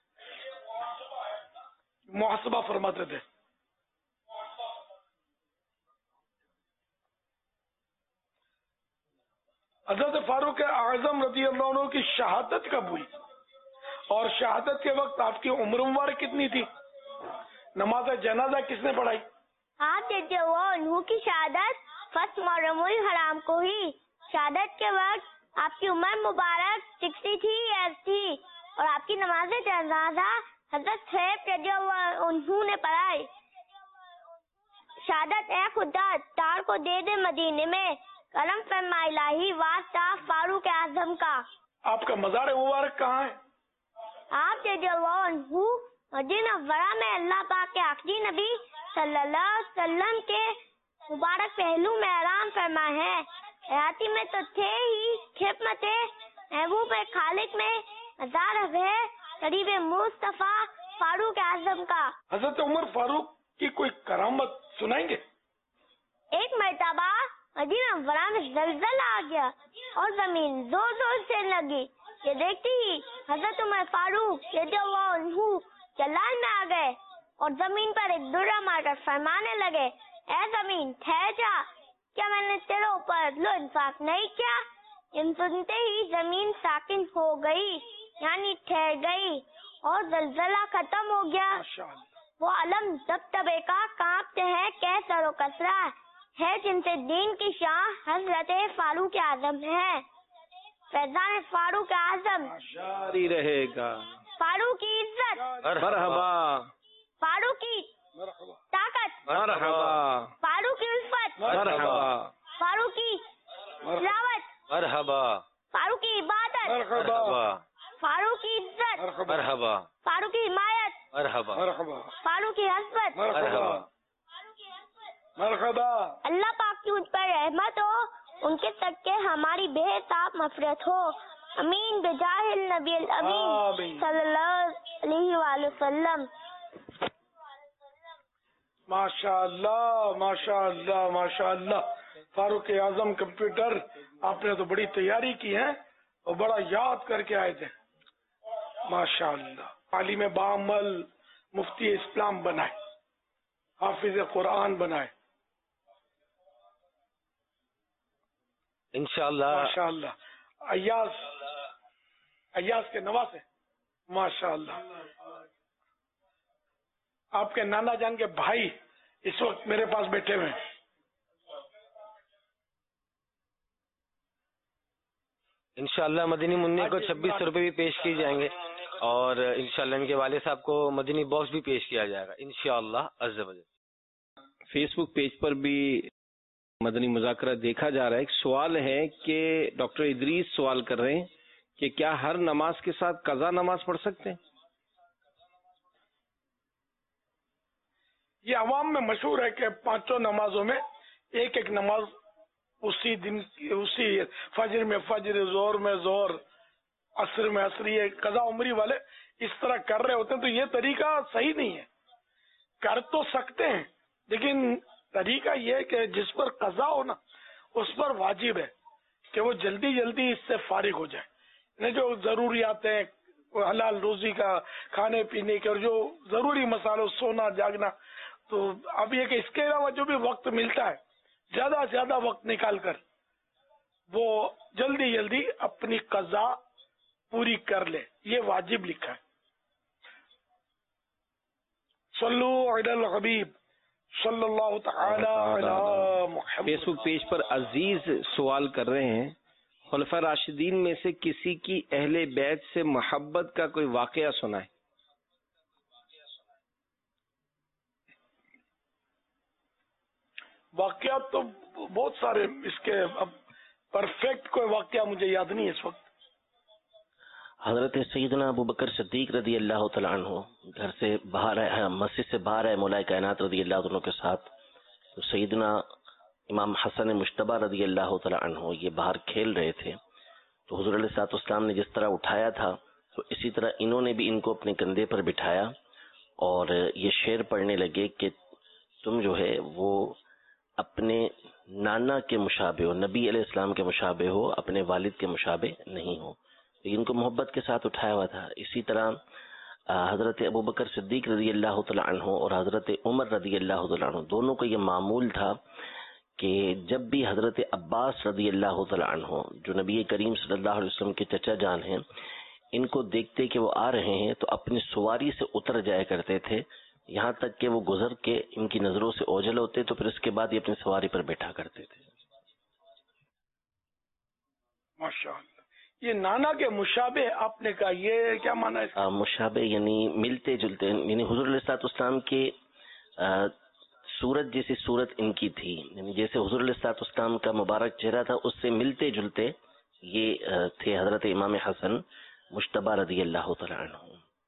محاسبہ فرماتے تھے. حضرت فاروق اعظم رضی اللہ عنہ کی شہادت کب ہوئی اور شہادت کے وقت آپ کی عمر مبارک کتنی تھی؟ نماز جنازہ کس نے پڑھائی؟ آپ رضی اللہ عنہ کی شہادت فرسٹ محرم الحرام کو ہی. شہادت کے وقت آپ کی عمر مبارک 63 ایئرز تھی اور آپ کی نماز جنازہ حضرت صہیب رضی اللہ عنہ نے پڑھائی. شہادت اے خدا تار کو دے دے مدینے میں, کرم فرما الہی واسطہ فاروق اعظم کا. آپ کا مزار مبارک کہاں ہے؟ آپ رضی اللہ عنہ مدینہ منورہ میں اللہ پاک کے آخری نبی صلی اللہ علیہ وسلم کے مبارک پہلو میں آرام فرما ہے. حیاتی میں تو تھے ہی, خدمت محبوب خالق میں مزار ہے قریب مصطفیٰ فاروق اعظم کا. حضرت عمر فاروق کی کوئی کرامت سنائیں گے؟ ایک مرتبہ مدینہ منورہ میں زلزلہ آ گیا اور زمین زور زور سے لگی. یہ دیکھتی ہی حضرت عمر فاروق رضی اللہ عنہ جلال میں آ گئے اور زمین پر ایک درہ مار کر فرمانے لگے, اے زمین ٹھہر جا, کیا میں نے تیرے اوپر عدل و انصاف نہیں کیا؟ ان سنتے ہی زمین ساکن ہو گئی یعنی ٹھہر گئی اور زلزلہ ختم ہو گیا. وہ علم دبدبے کا کانپتے ہیں کہ سر و کسرہ ہے جن سے دین کی شان حضرت فاروق اعظم ہے. فیضان فاروق اعظم جاری رہے گا. فاروق کی عزت مرحبا, فاروق کی طاقت مرحبا, فاروق کی الفت مرحبا, فاروق کی تلاوت مرحبا, فاروق کی عبادت مرحبا, فاروق کی عزت مرحبا, فاروق کی حمایت مرحبا, فاروق کی حسبت مرحبا, مرحبا. اللہ پاک کی ان پر رحمت ہو, ان کے صدقے ہماری بے حساب مغفرت ہو. امین بجاہ النبی الامین صلی اللہ علیہ وآلہ وسلم. ماشاء اللہ ماشاء اللہ ماشاء اللہ. فاروق اعظم کمپیوٹر، آپ نے تو بڑی تیاری کی ہے اور بڑا یاد کر کے آئے تھے. ماشاء اللہ. عالم بعمل، مفتی اسلام بنائے، حافظ قرآن بنائے. انشاءاللہ ماشاء اللہ. ایاز کے نواز ہیں. ماشاء اللہ. آپ کے نانا جان کے بھائی اس وقت میرے پاس بیٹھے ہوئے ہیں. انشاءاللہ مدنی منع کو 2600 روپے بھی پیش کیے جائیں گے اور انشاءاللہ ان کے والد صاحب کو مدنی باکس بھی پیش کیا جائے گا انشاءاللہ عز و جل. فیس بک پیج پر بھی مدنی مذاکرہ دیکھا جا رہا ہے. ایک سوال ہے کہ ڈاکٹر ادریس سوال کر رہے ہیں کہ کیا ہر نماز کے ساتھ قضا نماز پڑھ سکتے ہیں؟ یہ عوام میں مشہور ہے کہ پانچوں نمازوں میں ایک ایک نماز اسی دن اسی فجر میں فجر، ظہر میں ظہر، عصر میں عصر، یہ قضا عمری والے اس طرح کر رہے ہوتے ہیں. تو یہ طریقہ صحیح نہیں ہے. کر تو سکتے ہیں لیکن طریقہ یہ ہے کہ جس پر قضا ہو نا اس پر واجب ہے کہ وہ جلدی جلدی اس سے فارغ ہو جائے. جو ضروریات ہیں حلال روزی کا، کھانے پینے کے اور جو ضروری مسائل، سونا جاگنا، تو اب یہ کہ اس کے علاوہ جو بھی وقت ملتا ہے زیادہ سے زیادہ وقت نکال کر وہ جلدی جلدی اپنی قضا پوری کر لے. یہ واجب لکھا ہے. صلو علی الحبیب صلی اللہ تعالی علی محمد. فیس بک پیج پر عزیز سوال کر رہے ہیں خلفاء راشدین میں سے کسی کی اہل بیت سے محبت کا کوئی واقعہ سنا ہے؟ واقعات تو بہت سارے، اس کے اب پرفیکٹ کوئی واقعہ مجھے یاد نہیں اس وقت. حضرت سیدنا ابو بکر صدیق رضی اللہ تعالیٰ عنہ گھر سے باہر آئے، مسجد سے باہر آئے مولا کائنات رضی اللہ عنہ کے ساتھ. تو سیدنا امام حسن مشتبہ رضی اللہ تعالیٰ عنہ یہ باہر کھیل رہے تھے. تو حضور علیہ الصلوۃ والسلام نے جس طرح اٹھایا تھا تو اسی طرح انہوں نے بھی ان کو اپنے کندھے پر بٹھایا اور یہ شعر پڑھنے لگے کہ تم جو ہے وہ اپنے نانا کے مشابہ ہو، نبی علیہ السلام کے مشابہ ہو، اپنے والد کے مشابہ نہیں ہو. ان کو محبت کے ساتھ اٹھایا ہوا تھا. اسی طرح حضرت ابو بکر صدیق رضی اللہ تعالیٰ عنہ اور حضرت عمر رضی اللہ تعالیٰ عنہ دونوں کو یہ معمول تھا کہ جب بھی حضرت عباس رضی اللہ تعالیٰ عنہ جو نبی کریم صلی اللہ علیہ وسلم کے چچا جان ہیں، ان کو دیکھتے کہ وہ آ رہے ہیں تو اپنی سواری سے اتر جایا کرتے تھے، یہاں تک کہ وہ گزر کے ان کی نظروں سے اوجھل ہوتے تو پھر اس کے بعد یہ اپنی سواری پر بیٹھا کرتے تھے. ماشاءاللہ. یہ نانا کے مشابہ آپ نے کہا، یہ کیا مانا ہے؟ مشابہ یعنی ملتے جلتے، یعنی حضور علیہ الصلوۃ والسلام کے صورت جیسی صورت ان کی تھی، یعنی جیسے حضور علیہ الصلوۃ والسلام کا مبارک چہرہ تھا اس سے ملتے جلتے یہ تھے حضرت امام حسن مشتبہ رضی اللہ تعالیٰ عنہ.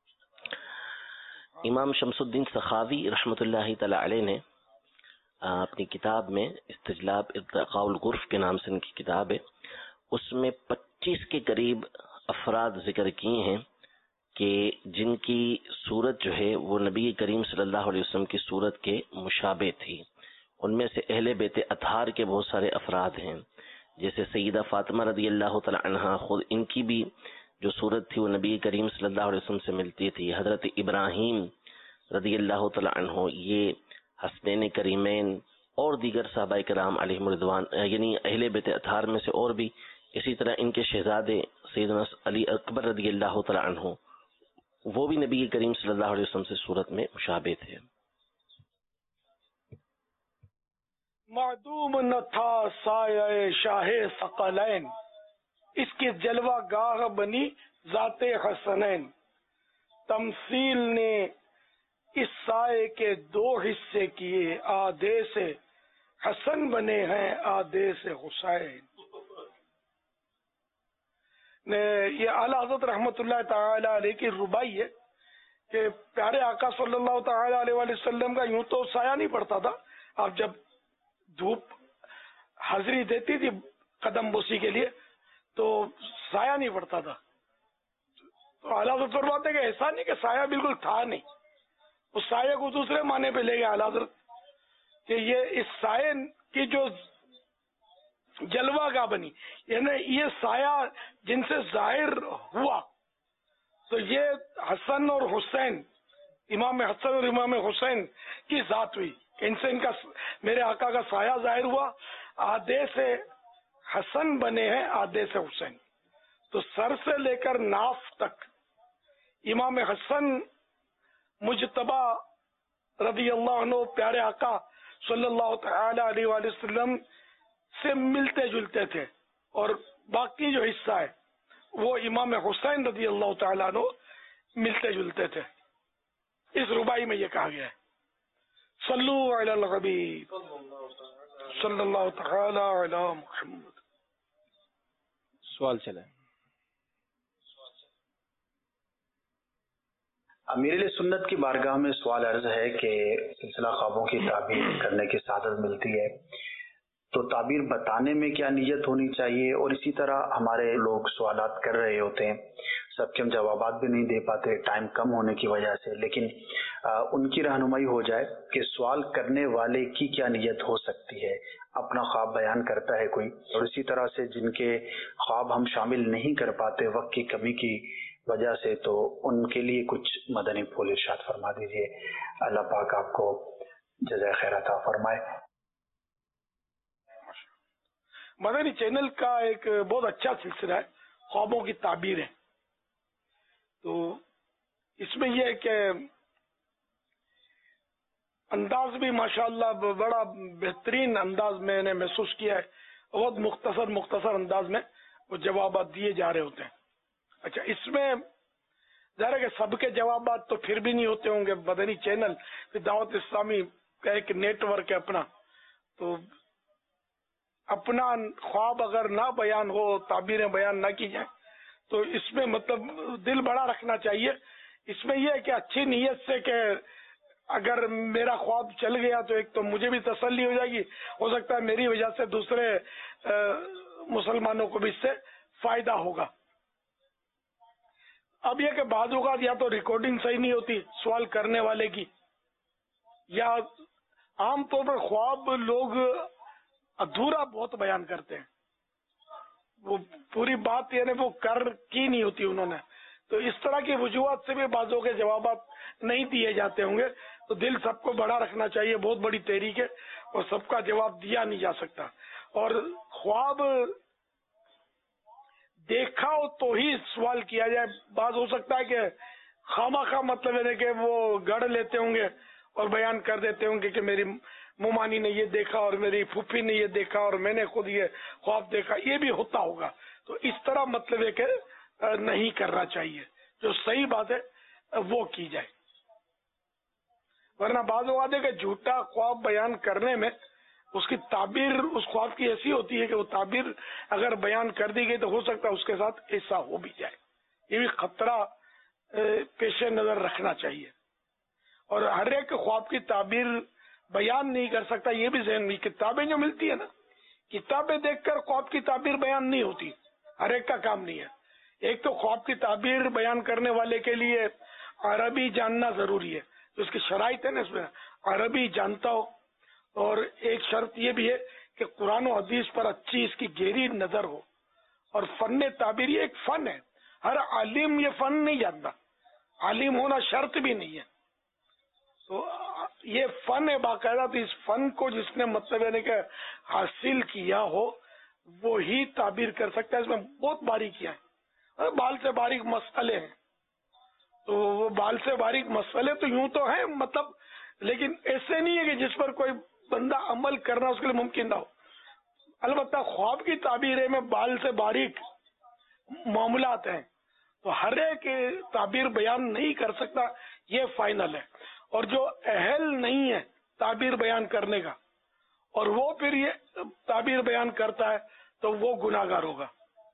امام شمس الدین سخاوی رحمۃ اللہ تعالی علیہ نے اپنی کتاب میں استجلاب ارتقاء الغرف کے نام سے ان کی کتاب ہے، اس میں 25 کے قریب افراد ذکر کیے ہیں کہ جن کی صورت جو ہے وہ نبی کریم صلی اللہ علیہ وسلم کی صورت کے مشابہ تھی. ان میں سے اہل بیت اطہار کے بہت سارے افراد ہیں، جیسے سیدہ فاطمہ رضی اللہ تعالی عنہا، خود ان کی بھی جو صورت تھی وہ نبی کریم صلی اللہ علیہ وسلم سے ملتی تھی. حضرت ابراہیم رضی اللہ تعالی عنہ، یہ حسنین کریمین اور دیگر صحابہ کرام علیہم رضوان، یعنی اہل بیت اطہار میں سے اور بھی. اسی طرح ان کے شہزادے سیدنا علی اکبر رضی اللہ تعالی عنہ، وہ بھی نبی کریم صلی اللہ علیہ وسلم سے صورت میں مشابہ تھے. معدوم نہ تھا سایہ شاہ ثقلین، اس کی جلوہ گاہ بنی ذات حسنین. تمثیل نے اس سائے کے 2 حصے کیے، آدھے سے حسن بنے ہیں آدھے سے حسین. یہ اعلیٰ حضرت رحمت اللہ تعالی علیہ کی ربائی ہے کہ پیارے آقا صلی اللہ تعالی علیہ وسلم کا یوں تو سایہ نہیں پڑتا تھا. اب جب دھوپ حاضری دیتی تھی قدم بوسی کے لیے تو साया नहीं पड़ता था। तो आला हज़रत फरमाते कि ऐसा नहीं कि साया बिल्कुल था नहीं, उस साये को दूसरे माने पे ले गए आला हज़रत कि ये इस साये की जो जलवा का बनी, यानी ये साया जिनसे जाहिर हुआ, तो ये हसन और हुसैन, इमाम हसन और इमाम हुसैन की जात हुई, इनसे इनका मेरे आका का साया जाहिर हुआ। आधे से हसन बने हैं, आधे से हुसैन। तो सर से लेकर नाफ तक इमाम हसन मुजतबा रज़ी अल्लाह अन्हु प्यारे आका सल्लल्लाहु तआला अलैहि वसल्लम से मिलते जुलते थे, और बाकी जो हिस्सा है वो इमाम हुसैन रज़ी अल्लाह तआला अन्हु मिलते जुलते थे। इस रुबाई में ये कहा गया है, सल्लु अलल हबीब सल्लल्लाहु तआला अला मुहम्मद। सवाल चले। अमीर सुन्नत की बारगाह में सवाल अर्ज है कि सिलसिला ख्वाबों की ताबीर करने की सादत मिलती है, तो ताबीर बताने में क्या नीयत होनी चाहिए, और इसी तरह हमारे लोग सवालात कर रहे होते हैं, सबके हम जवाबात भी नहीं दे पाते टाइम कम होने की वजह से, लेकिन उनकी रहनुमाई हो जाए कि सवाल करने वाले की क्या नीयत हो सकती है। अपना ख्वाब बयान करता है कोई, और इसी तरह से जिनके ख्वाब हम शामिल नहीं कर पाते वक्त की कमी की वजह से, तो उनके लिए कुछ मदनी फूल इरशाद फरमा दीजिए। अल्लाह पाक आपको जज़ाए खैर अता फरमाए। मदनी चैनल का एक बहुत अच्छा सिलसिला है ख्वाबों की ताबीर है। तो इसमें यह है कि अंदाज भी माशाअल्लाह बड़ा बेहतरीन अंदाज मैंने महसूस किया है, बहुत मुख्तसर अंदाज में वो जवाब दिए जा रहे होते हैं। अच्छा, इसमें ज़ाहिर है कि सबके जवाब तो फिर भी नहीं होते होंगे। मदनी चैनल फिर दावत इस्लामी का एक नेटवर्क है अपना, तो अपना ख्वाब अगर ना बयान हो, ताबीरें बयान ना की जाए, तो इसमें मतलब दिल बड़ा रखना चाहिए। इसमें यह है कि अच्छी नीयत से कि अगर मेरा ख्वाब चल गया तो एक तो मुझे भी तसल्ली हो जाएगी, हो सकता है मेरी वजह से दूसरे मुसलमानों को भी इससे फायदा होगा। अब यह कि बाज़ औक़ात या तो रिकॉर्डिंग सही नहीं होती सवाल करने वाले की, या आमतौर पर ख्वाब लोग अधूरा बहुत बयान करते हैं, वो पूरी बात यानी वो कर की नहीं होती उन्होंने, तो इस तरह की वजूहात से भी बाज़ों के जवाब नहीं दिए जाते होंगे। तो दिल सबको बड़ा रखना चाहिए, बहुत बड़ी तहरीक है और सबका जवाब दिया नहीं जा सकता। और ख्वाब देखा हो तो ही सवाल किया जाए। बात हो सकता है कि खामा मतलब है कि वो गढ़ लेते होंगे और बयान कर देते होंगे कि मेरी मुमानी ने ये देखा और मेरी फूफी ने ये देखा और मैंने खुद ये ख्वाब देखा, ये भी होता होगा। तो इस तरह मतलब है कि नहीं करना चाहिए, जो सही बात है वो की जाए। वरना बात हुआ कि झूठा ख्वाब बयान करने में उसकी ताबीर उस ख्वाब की ऐसी होती है कि वो ताबीर अगर बयान कर दी गई तो हो सकता है उसके साथ ऐसा हो भी जाए। ये भी खतरा पेश नजर रखना चाहिए। और हर एक ख्वाब की ताबीर बयान नहीं कर सकता, ये भी ज़हन में। किताबें जो मिलती है ना, किताबें देखकर ख्वाब की ताबीर बयान नहीं होती, हर एक का काम नहीं है। एक तो ख्वाब की ताबीर बयान करने वाले के लिए अरबी जानना जरूरी है, तो इसकी शराइत है ना, इसमें अरबी जानता हो। और एक शर्त ये भी है कि कुरान और हदीस पर अच्छी इसकी गहरी नजर हो। और फन ताबीर ये एक फन है, हर आलिम ये फन नहीं जानता, आलिम होना शर्त भी नहीं है। तो ये फन है बाकायदा, तो इस फन को जिसने मतलब यानी कि हासिल किया हो वो ही ताबीर कर सकता है। इसमें बहुत बारीकियां हैं, बाल से बारीक मसले हैं। तो वो बाल से बारीक मसले तो यूं तो है मतलब, लेकिन ऐसे नहीं है कि जिस पर कोई बंदा अमल करना उसके लिए मुमकिन ना हो। अलबत्ता ख्वाब की ताबीर में बाल से बारीक मामलात हैं, तो हर एक ताबीर बयान नहीं कर सकता, ये फाइनल है। और जो अहल नहीं है ताबीर बयान करने का और वो फिर ये ताबीर बयान करता है तो वो गुनाहगार होगा।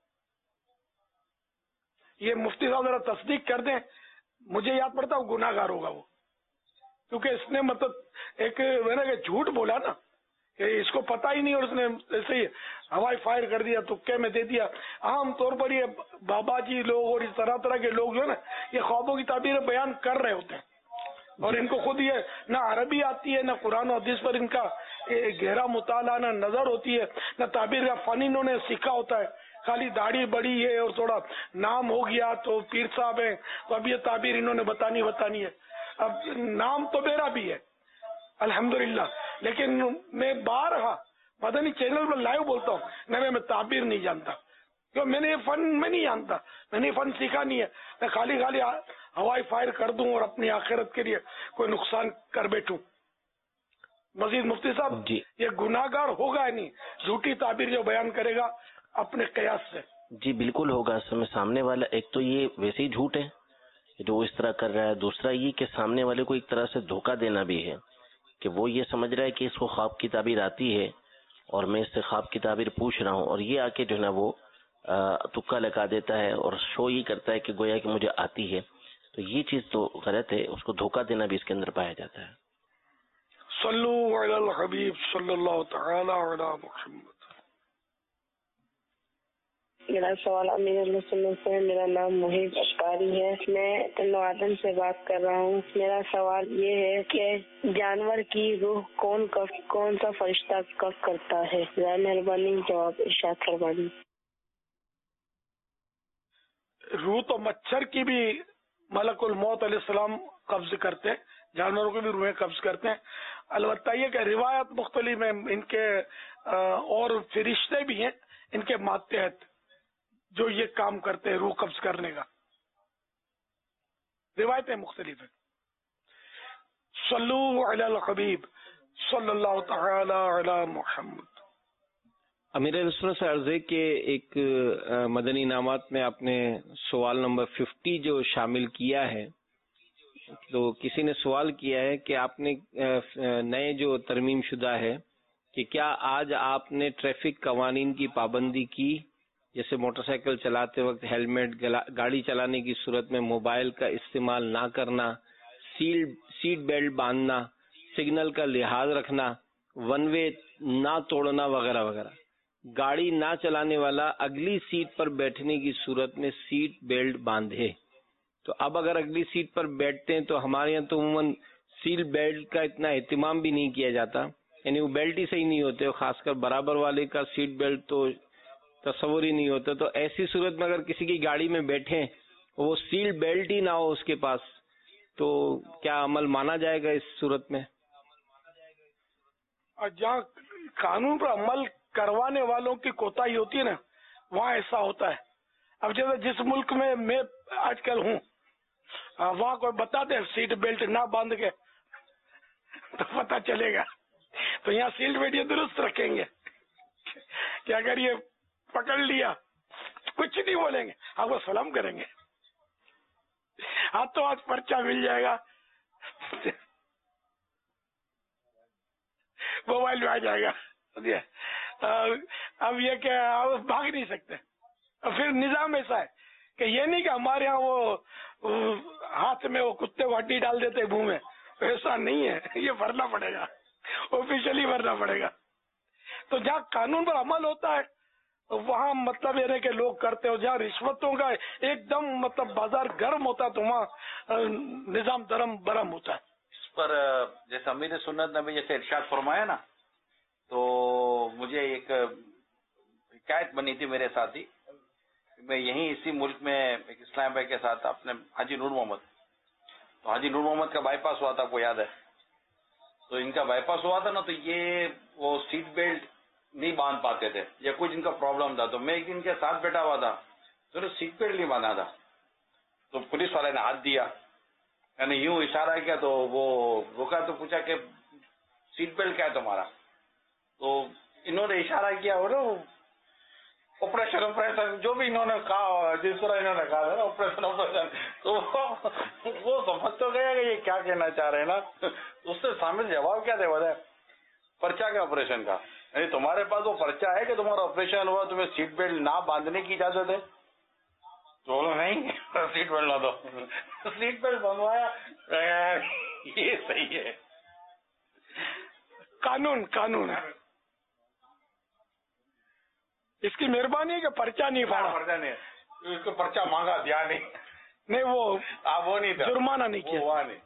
ये मुफ्ती साहब जरा तस्दीक कर दें, मुझे याद पड़ता है गुनाहगार होगा वो, क्योंकि इसने मतलब एक मैंने झूठ बोला ना, کہ اس کو پتا ہی نہیں اور اس نے ایسے ہی ہوائی فائر کر دیا, تکے میں دے دیا. عام طور پر یہ بابا جی لوگ اور اس طرح کے لوگ جو ہے نا یہ خوابوں کی تعبیر بیان کر رہے ہوتے ہیں, اور ان کو خود یہ نہ عربی آتی ہے, نہ قرآن و حدیث پر ان کا گہرا مطالعہ, نہ نظر ہوتی ہے, نہ تعبیر کا فن انہوں نے سیکھا ہوتا ہے. خالی داڑھی بڑی ہے اور تھوڑا نام ہو گیا تو پیر صاحب ہیں, تو اب یہ تعبیر انہوں نے بتانی ہے. اب نام تو میرا بھی ہے الحمدللہ, لیکن میں بارہا مدنی چینل پر لائیو بولتا ہوں میں تعبیر نہیں جانتا, کیوں میں نے یہ فن میں نہیں جانتا, میں نے یہ فن سیکھا نہیں ہے. میں خالی ہوائی فائر کر دوں اور اپنی آخرت کے لیے کوئی نقصان کر بیٹھوں. مزید مفتی صاحب جی, یہ گناہگار ہوگا نہیں جھوٹی تعبیر جو بیان کرے گا اپنے قیاس سے؟ جی بالکل ہوگا. سامنے والا ایک تو یہ ویسے ہی جھوٹ ہے جو اس طرح کر رہا ہے, دوسرا یہ کہ سامنے والے کو ایک طرح سے دھوکہ دینا بھی ہے کہ وہ یہ سمجھ رہا ہے کہ اس کو خواب کی تعبیر آتی ہے اور میں اس سے خواب کی تعبیر پوچھ رہا ہوں, اور یہ آ کے جو ہے نا وہ تکا لگا دیتا ہے اور شو یہ کرتا ہے کہ گویا کہ مجھے آتی ہے. تو یہ چیز تو غلط ہے, اس کو دھوکہ دینا بھی اس کے اندر پایا جاتا ہے. صلو علی الحبیب صلی اللہ تعالی علی محمد. میرا سوال امیر اللہ سے, میرا نام محیب اشکاری ہے, میں نوادن سے بات کر رہا ہوں. میرا سوال یہ ہے کہ جانور کی روح کون سا فرشتہ کف کرتا ہے؟ مہربانی جواب ارشاد فرمائیے. روح تو مچھر کی بھی ملک الموت علیہ السلام قبض کرتے ہیں, جانوروں کی بھی روحیں قبض کرتے ہیں. البتہ یہ کہ روایت مختلف ہیں ان کے, اور فرشتے بھی ہیں ان کے ماتحت جو یہ کام کرتے ہیں روح قبض کرنے کا, روایتیں مختلف ہیں. صلو علی الحبیب صلی اللہ تعالی علی محمد. امیر رسول سے عرض ہے کہ ایک مدنی انعامات میں آپ نے سوال نمبر 50 جو شامل کیا ہے, تو کسی نے سوال کیا ہے کہ آپ نے نئے جو ترمیم شدہ ہے کہ کیا آج آپ نے ٹریفک قوانین کی پابندی کی, جیسے موٹر سائیکل چلاتے وقت ہیلمٹ, گاڑی چلانے کی صورت میں موبائل کا استعمال نہ کرنا, سیٹ بیلٹ باندھنا, سگنل کا لحاظ رکھنا, ون وے نہ توڑنا وغیرہ وغیرہ. گاڑی نہ چلانے والا اگلی سیٹ پر بیٹھنے کی صورت میں سیٹ بیلٹ باندھے. تو اب اگر اگلی سیٹ پر بیٹھتے ہیں تو ہمارے یہاں تو عموماً سیٹ بیلٹ کا اتنا اہتمام بھی نہیں کیا جاتا, یعنی وہ بیلٹ ہی صحیح نہیں ہوتے, خاص کر برابر والے کا سیٹ بیلٹ تو تصور ہی نہیں ہوتا. تو ایسی صورت میں اگر کسی کی گاڑی میں بیٹھیں وہ سیٹ بیلٹ ہی نہ ہو اس کے پاس, تو کیا عمل مانا جائے گا اس صورت میں؟ جہاں قانون پر عمل کروانے والوں کی کوتاہی ہوتی ہے نا وہاں ایسا ہوتا ہے. اب جیسے جس ملک میں آج کل ہوں وہاں کوئی بتا دے سیٹ بیلٹ نہ باندھ کے تو پتہ چلے گا. تو یہاں سیٹ بیلٹ یہ درست رکھیں گے کہ اگر یہ پکڑ لیا کچھ نہیں بولیں گے, آپ کو سلام کریں گے, ہاتھوں ہاتھ پرچہ مل جائے گا, موبائل میں آ جائے گا. اب یہ کہ آپ بھاگ نہیں سکتے. پھر نظام ایسا ہے کہ یہ نہیں کہ ہمارے ہاں وہ ہاتھ میں وہ کتے کو ہڈی ڈال دیتے منہ میں, ایسا نہیں ہے, یہ بھرنا پڑے گا, آفیشلی بھرنا پڑے گا. تو جہاں قانون پر عمل ہوتا ہے وہاں مطلب یہ ہے کہ لوگ کرتے ہو, جہاں رشوتوں کا ایک دم مطلب بازار گرم ہوتا ہے تو وہاں نظام درم برم ہوتا ہے. اس پر جیسے امیر سنت نے بھی جیسے ارشاد فرمایا نا, تو مجھے ایک حکایت بنی تھی میرے ساتھی. میں یہیں اسی ملک میں ایک اسلام بھائی کے ساتھ اپنے حاجی نور محمد, تو حاجی نور محمد کا بائی پاس ہوا تھا, آپ کو یاد ہے؟ تو ان کا بائی پاس ہوا تھا نا, تو یہ وہ سیٹ بیلٹ نہیں باندھ پاتے تھے یا کچھ ان کا پرابلم تھا. تو میں ایک دن کے ساتھ بیٹھا ہوا تھا, تو سیٹ بیلٹ نہیں باندھا تھا. تو پولیس والے نے ہاتھ دیا, یعنی یوں اشارہ کیا, تو وہ رکا تو پوچھا کہ سیٹ بیلٹ کیا ہے تمہارا؟ تو انہوں نے اشارہ کیا اور آپریشن جو بھی انہوں نے کہا, جس طرح انہوں نے کہا نا آپریشن, تو وہ سمجھ تو گیا کہ یہ کیا کہنا چاہ رہے ہیں نا. اس سے سامنے جواب کیا دے بتائے, پرچہ کا آپریشن کا, یعنی تمہارے پاس وہ پرچہ ہے کہ تمہارا آپریشن ہوا, تمہیں سیٹ بیلٹ نہ باندھنے کی اجازت ہے؟ تو بولو نہیں سیٹ بیلٹ نہ دو, سیٹ بیلٹ بنوایا. یہ صحیح ہے, قانون ہے. اس کی مہربانی ہے کہ پرچہ نہیں پھاڑا. پرچہ نہیں ہے، اس کو پرچہ مانگا دیا نہیں، وہ نہیں تھا، جرمانہ نہیں کیا. وہ نہیں.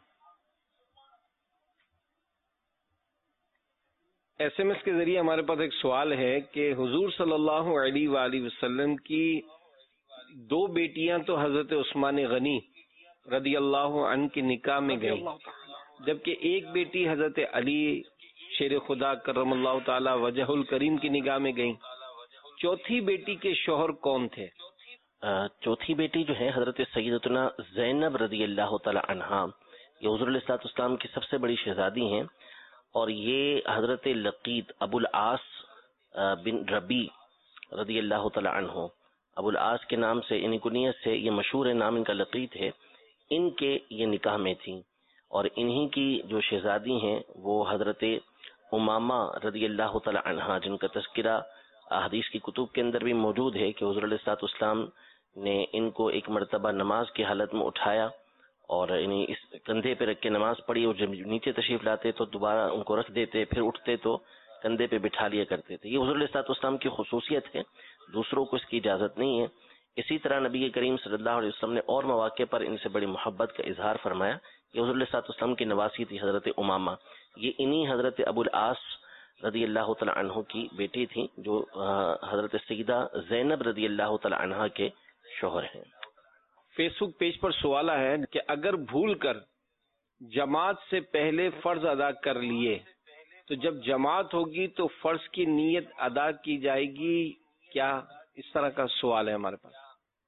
ایس ایم ایس کے ذریعے ہمارے پاس ایک سوال ہے کہ حضور صلی اللہ علیہ وآلہ وسلم کی 2 بیٹیاں تو حضرت عثمان غنی رضی اللہ عنہ کے نکاح میں گئیں، جبکہ ایک بیٹی حضرت علی شیر خدا کرم اللہ تعالی وجہ الکریم کی نگاہ میں گئیں. چوتھی بیٹی کے شوہر کون تھے؟ چوتھی بیٹی جو ہے حضرت سیدتنا زینب رضی اللہ تعالی عنہا، یہ حضور علیہ الصلوۃ والسلام کی سب سے بڑی شہزادی ہیں، اور یہ حضرت لقیط ابو العاص بن ربی رضی اللہ تعالی عنہ، ابو العاص کے نام سے، ان کنیت سے یہ مشہور نام ان کا لقیط ہے، ان کے یہ نکاح میں تھیں. اور انہی کی جو شہزادی ہیں وہ حضرت امامہ رضی اللہ تعالی عنہا، جن کا تذکرہ حدیث کی کتب کے اندر بھی موجود ہے کہ حضور علیہ الصلوۃ والسلام نے ان کو ایک مرتبہ نماز کی حالت میں اٹھایا اور انہیں اس کندھے پہ رکھ کے نماز پڑھی، اور جب نیچے تشریف لاتے تو دوبارہ ان کو رکھ دیتے، پھر اٹھتے تو کندھے پہ بٹھا لیا کرتے تھے. یہ حضور علیہ الصلوۃ والسلام کی خصوصیت ہے، دوسروں کو اس کی اجازت نہیں ہے. اسی طرح نبی کریم صلی اللہ علیہ وسلم نے اور مواقع پر ان سے بڑی محبت کا اظہار فرمایا. یہ حضور علیہ الصلوۃ والسلام کی نواسی تھی حضرت امامہ، یہ انہی حضرت ابو العاص رضی اللہ تعالی عنہ کی بیٹی تھی جو حضرت سیدہ زینب رضی اللہ تعالی عنہ کے شوہر ہیں. فیس بک پیج پر سوال ہے کہ اگر بھول کر جماعت سے پہلے فرض ادا کر لیے تو جب جماعت ہوگی تو فرض کی نیت ادا کی جائے گی کیا؟ اس طرح کا سوال ہے ہمارے پاس.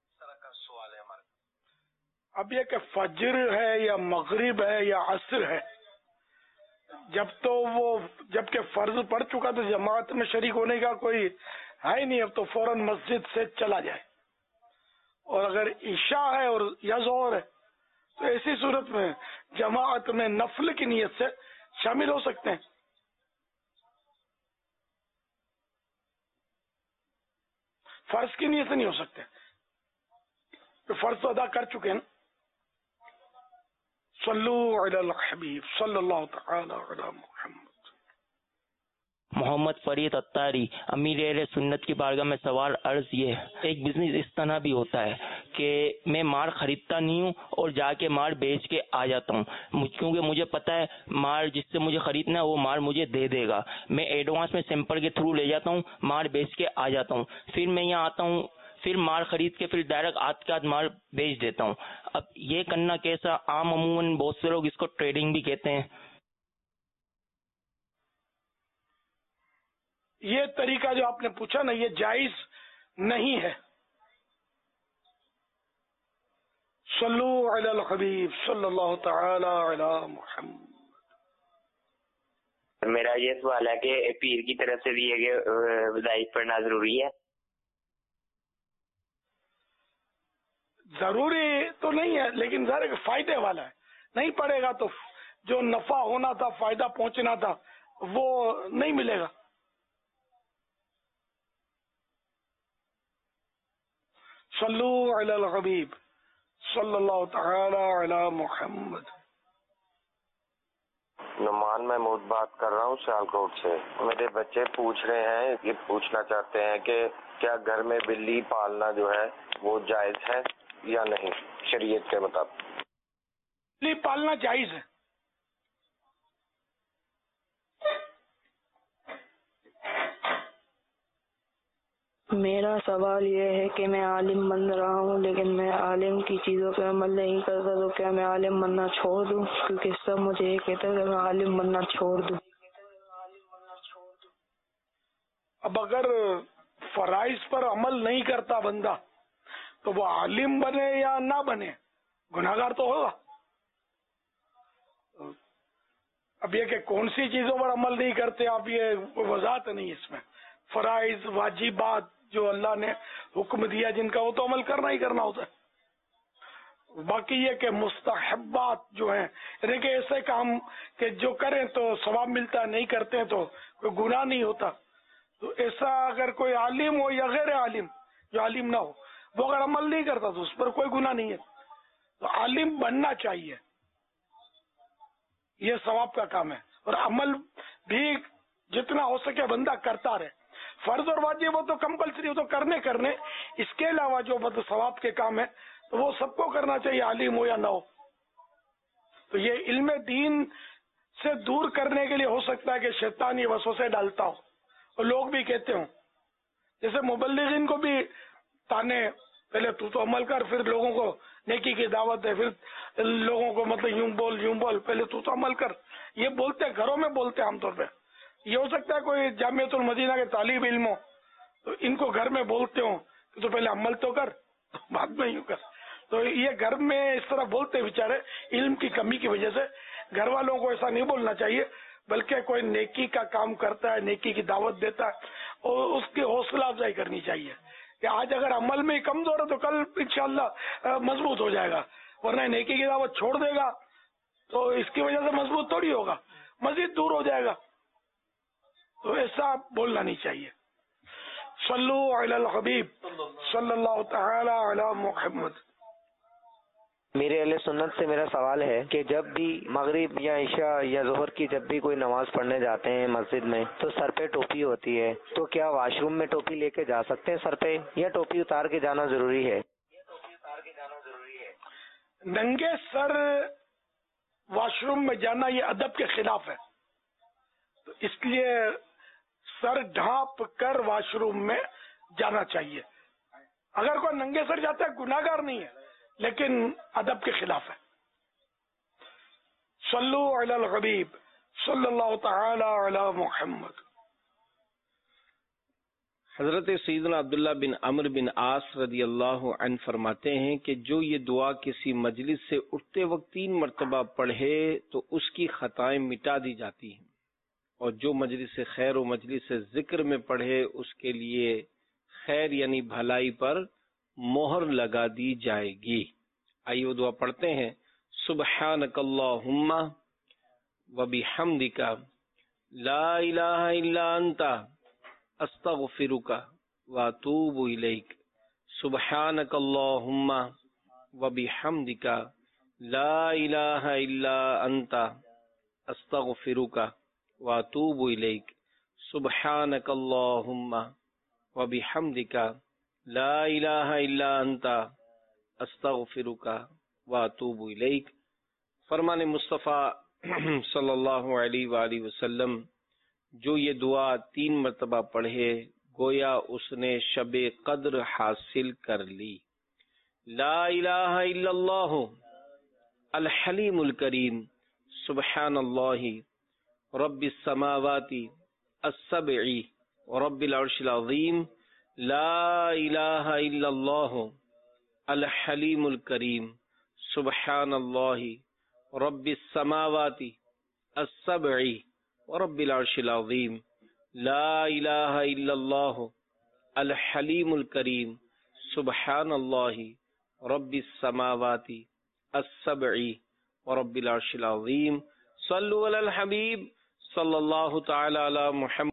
اب یہ کہ فجر ہے یا مغرب ہے یا عصر ہے، جب کہ فرض پڑ چکا تو جماعت میں شریک ہونے کا کوئی ہے ہی نہیں، اب تو فوراً مسجد سے چلا جائے. اور اگر عشاء ہے اور یا ظہر ہے تو ایسی صورت میں جماعت میں نفل کی نیت سے شامل ہو سکتے ہیں. فرض کی نیت سے نہیں ہو سکتے، فرض تو ادا کر چکے ہیں. صلو علی الحبیب صلی اللہ تعالی علی محمد. محمد فرید اتاری، امیر اہل سنت کی بارگاہ میں سوال عرض یہ ہے، ایک بزنس اس طرح بھی ہوتا ہے کہ میں مال خریدتا نہیں ہوں اور جا کے مال بیچ کے آ جاتا ہوں، کیونکہ مجھے پتا ہے مال جس سے مجھے خریدنا ہے وہ مال مجھے دے دے گا. میں ایڈوانس میں سیمپل کے تھرو لے جاتا ہوں، مال بیچ کے آ جاتا ہوں، پھر میں یہاں آتا ہوں، پھر مال خرید کے پھر ڈائریکٹ آدھ کے آدھ مال بیچ دیتا ہوں. اب یہ کرنا کیسا؟ عام عموماً بہت سے لوگ اس کو ٹریڈنگ بھی کہتے ہیں. یہ طریقہ جو آپ نے پوچھا نا، یہ جائز نہیں ہے. صلو علی الحبیب صلی اللہ تعالی علی محمد. میرا یہ سوال ہے کہ پیر کی طرف سے بھی ہے کہ وظائف پڑھنا ضروری ہے؟ ضروری تو نہیں ہے، لیکن ذرا فائدے والا ہے. نہیں پڑے گا تو جو نفع ہونا تھا، فائدہ پہنچنا تھا، وہ نہیں ملے گا. صلو علی الحبیب صلی اللہ تعالی علی محمد. نعمان محمود بات کر رہا ہوں سیالکوٹ سے. میرے بچے پوچھ رہے ہیں، یہ پوچھنا چاہتے ہیں کہ کیا گھر میں بلی پالنا جو ہے وہ جائز ہے یا نہیں شریعت کے مطابق؟ بلی پالنا جائز ہے. میرا سوال یہ ہے کہ میں عالم بن رہا ہوں لیکن میں عالم کی چیزوں پہ عمل نہیں کرتا، تو کیا میں عالم بننا چھوڑ دوں؟ کیونکہ سب مجھے یہ کہتے ہیں کہ میں عالم بننا چھوڑ دوں. اب اگر فرائض پر عمل نہیں کرتا بندہ تو وہ عالم بنے یا نہ بنے گناہگار تو ہوگا. اب یہ کہ کون سی چیزوں پر عمل نہیں کرتے، آپ یہ وضاحت نہیں اس میں. فرائض واجبات جو اللہ نے حکم دیا جن کا، وہ تو عمل کرنا ہی کرنا ہوتا ہے. باقی یہ کہ مستحبات جو ہیں، یعنی کہ ایسے کام کہ جو کریں تو ثواب ملتا ہے، نہیں کرتے تو کوئی گناہ نہیں ہوتا. تو ایسا اگر کوئی عالم ہو یا غیر عالم، جو عالم نہ ہو، وہ اگر عمل نہیں کرتا تو اس پر کوئی گناہ نہیں ہے. تو عالم بننا چاہیے، یہ ثواب کا کام ہے. اور عمل بھی جتنا ہو سکے بندہ کرتا رہے. فرض اور واجب وہ تو کمپلسری، وہ تو کرنے، اس کے علاوہ جو مطلب ثواب کے کام ہے تو وہ سب کو کرنا چاہیے، عالم ہو یا نہ ہو. تو یہ علم دین سے دور کرنے کے لیے ہو سکتا ہے کہ شیطان یہ وسوسے ڈالتا ہو اور لوگ بھی کہتے ہوں، جیسے مبلغین کو بھی تانے، پہلے تو عمل کر، پھر لوگوں کو نیکی کی دعوت ہے، پھر لوگوں کو مطلب یوں بول، پہلے تو عمل کر، یہ بولتے ہیں، گھروں میں بولتے ہیں عام طور پہ. یہ ہو سکتا ہے کوئی جامعۃ المدینہ کے طالب علم ہو تو ان کو گھر میں بولتے ہوں کہ تو پہلے عمل تو کر بعد میں یوں کر. تو یہ گھر میں اس طرح بولتے بیچارے علم کی کمی کی وجہ سے. گھر والوں کو ایسا نہیں بولنا چاہیے، بلکہ کوئی نیکی کا کام کرتا ہے، نیکی کی دعوت دیتا ہے اور اس کی حوصلہ افزائی کرنی چاہیے کہ آج اگر عمل میں کمزور ہے تو کل انشاءاللہ مضبوط ہو جائے گا، ورنہ نیکی کی دعوت چھوڑ دے گا تو اس کی وجہ سے مضبوط تھوڑی ہوگا، مزید دور ہو جائے گا. تو ایسا بولنا نہیں چاہیے. صلو علی الحبیب صلی اللہ تعالی علی محمد. میرے اہل سنت سے میرا سوال ہے کہ جب بھی مغرب یا عشاء یا ظہر کی جب بھی کوئی نماز پڑھنے جاتے ہیں مسجد میں تو سر پہ ٹوپی ہوتی ہے، تو کیا واش روم میں ٹوپی لے کے جا سکتے ہیں سر پہ، یا ٹوپی اتار کے جانا ضروری ہے؟ ننگے سر واش روم میں جانا یہ ادب کے خلاف ہے، تو اس لیے سر ڈھانپ کر واش روم میں جانا چاہیے. اگر کوئی ننگے سر جاتا ہے گناہگار نہیں ہے، لیکن ادب کے خلاف ہے. صلو علی الحبیب صلی اللہ تعالی علی محمد. حضرت سیدنا عبداللہ بن عمرو بن عاص رضی اللہ عنہ فرماتے ہیں کہ جو یہ دعا کسی مجلس سے اٹھتے وقت 3 مرتبہ پڑھے تو اس کی خطائیں مٹا دی جاتی ہیں، اور جو مجلس خیر و مجلس ذکر میں پڑھے اس کے لیے خیر یعنی بھلائی پر مہر لگا دی جائے گی. آئیے وہ دعا پڑھتے ہیں. سبحانک اللہم و بحمدک لا الہ الا انت استغفرک و اتوب الیک. سبحانک اللہم و بحمدک لا الہ الا انت استغفرک و اتوب الیک. سبحانک اللہم و بحمدک لا الہ الا انت استغفرک و اتوب الیک. فرمان مصطفیٰ صلی اللہ علیہ وآلہ وسلم جو یہ دعا 3 مرتبہ پڑھے گویا اس نے شب قدر حاصل کر لی. لا الہ الا اللہ الحلیم الکریم سبحان اللہ رب السماوات السبع ورب العرش العظیم. لا الہ الا اللہ الحلیم الکریم سبحان اللہ رب السماوات السبع ورب العرش العظیم. لا الہ الا اللہ الحلیم الکریم سبحان اللہ رب السماوات السبع ورب العرش العظیم. صلو علی الحبیب صلی اللہ تعالی علی محمد.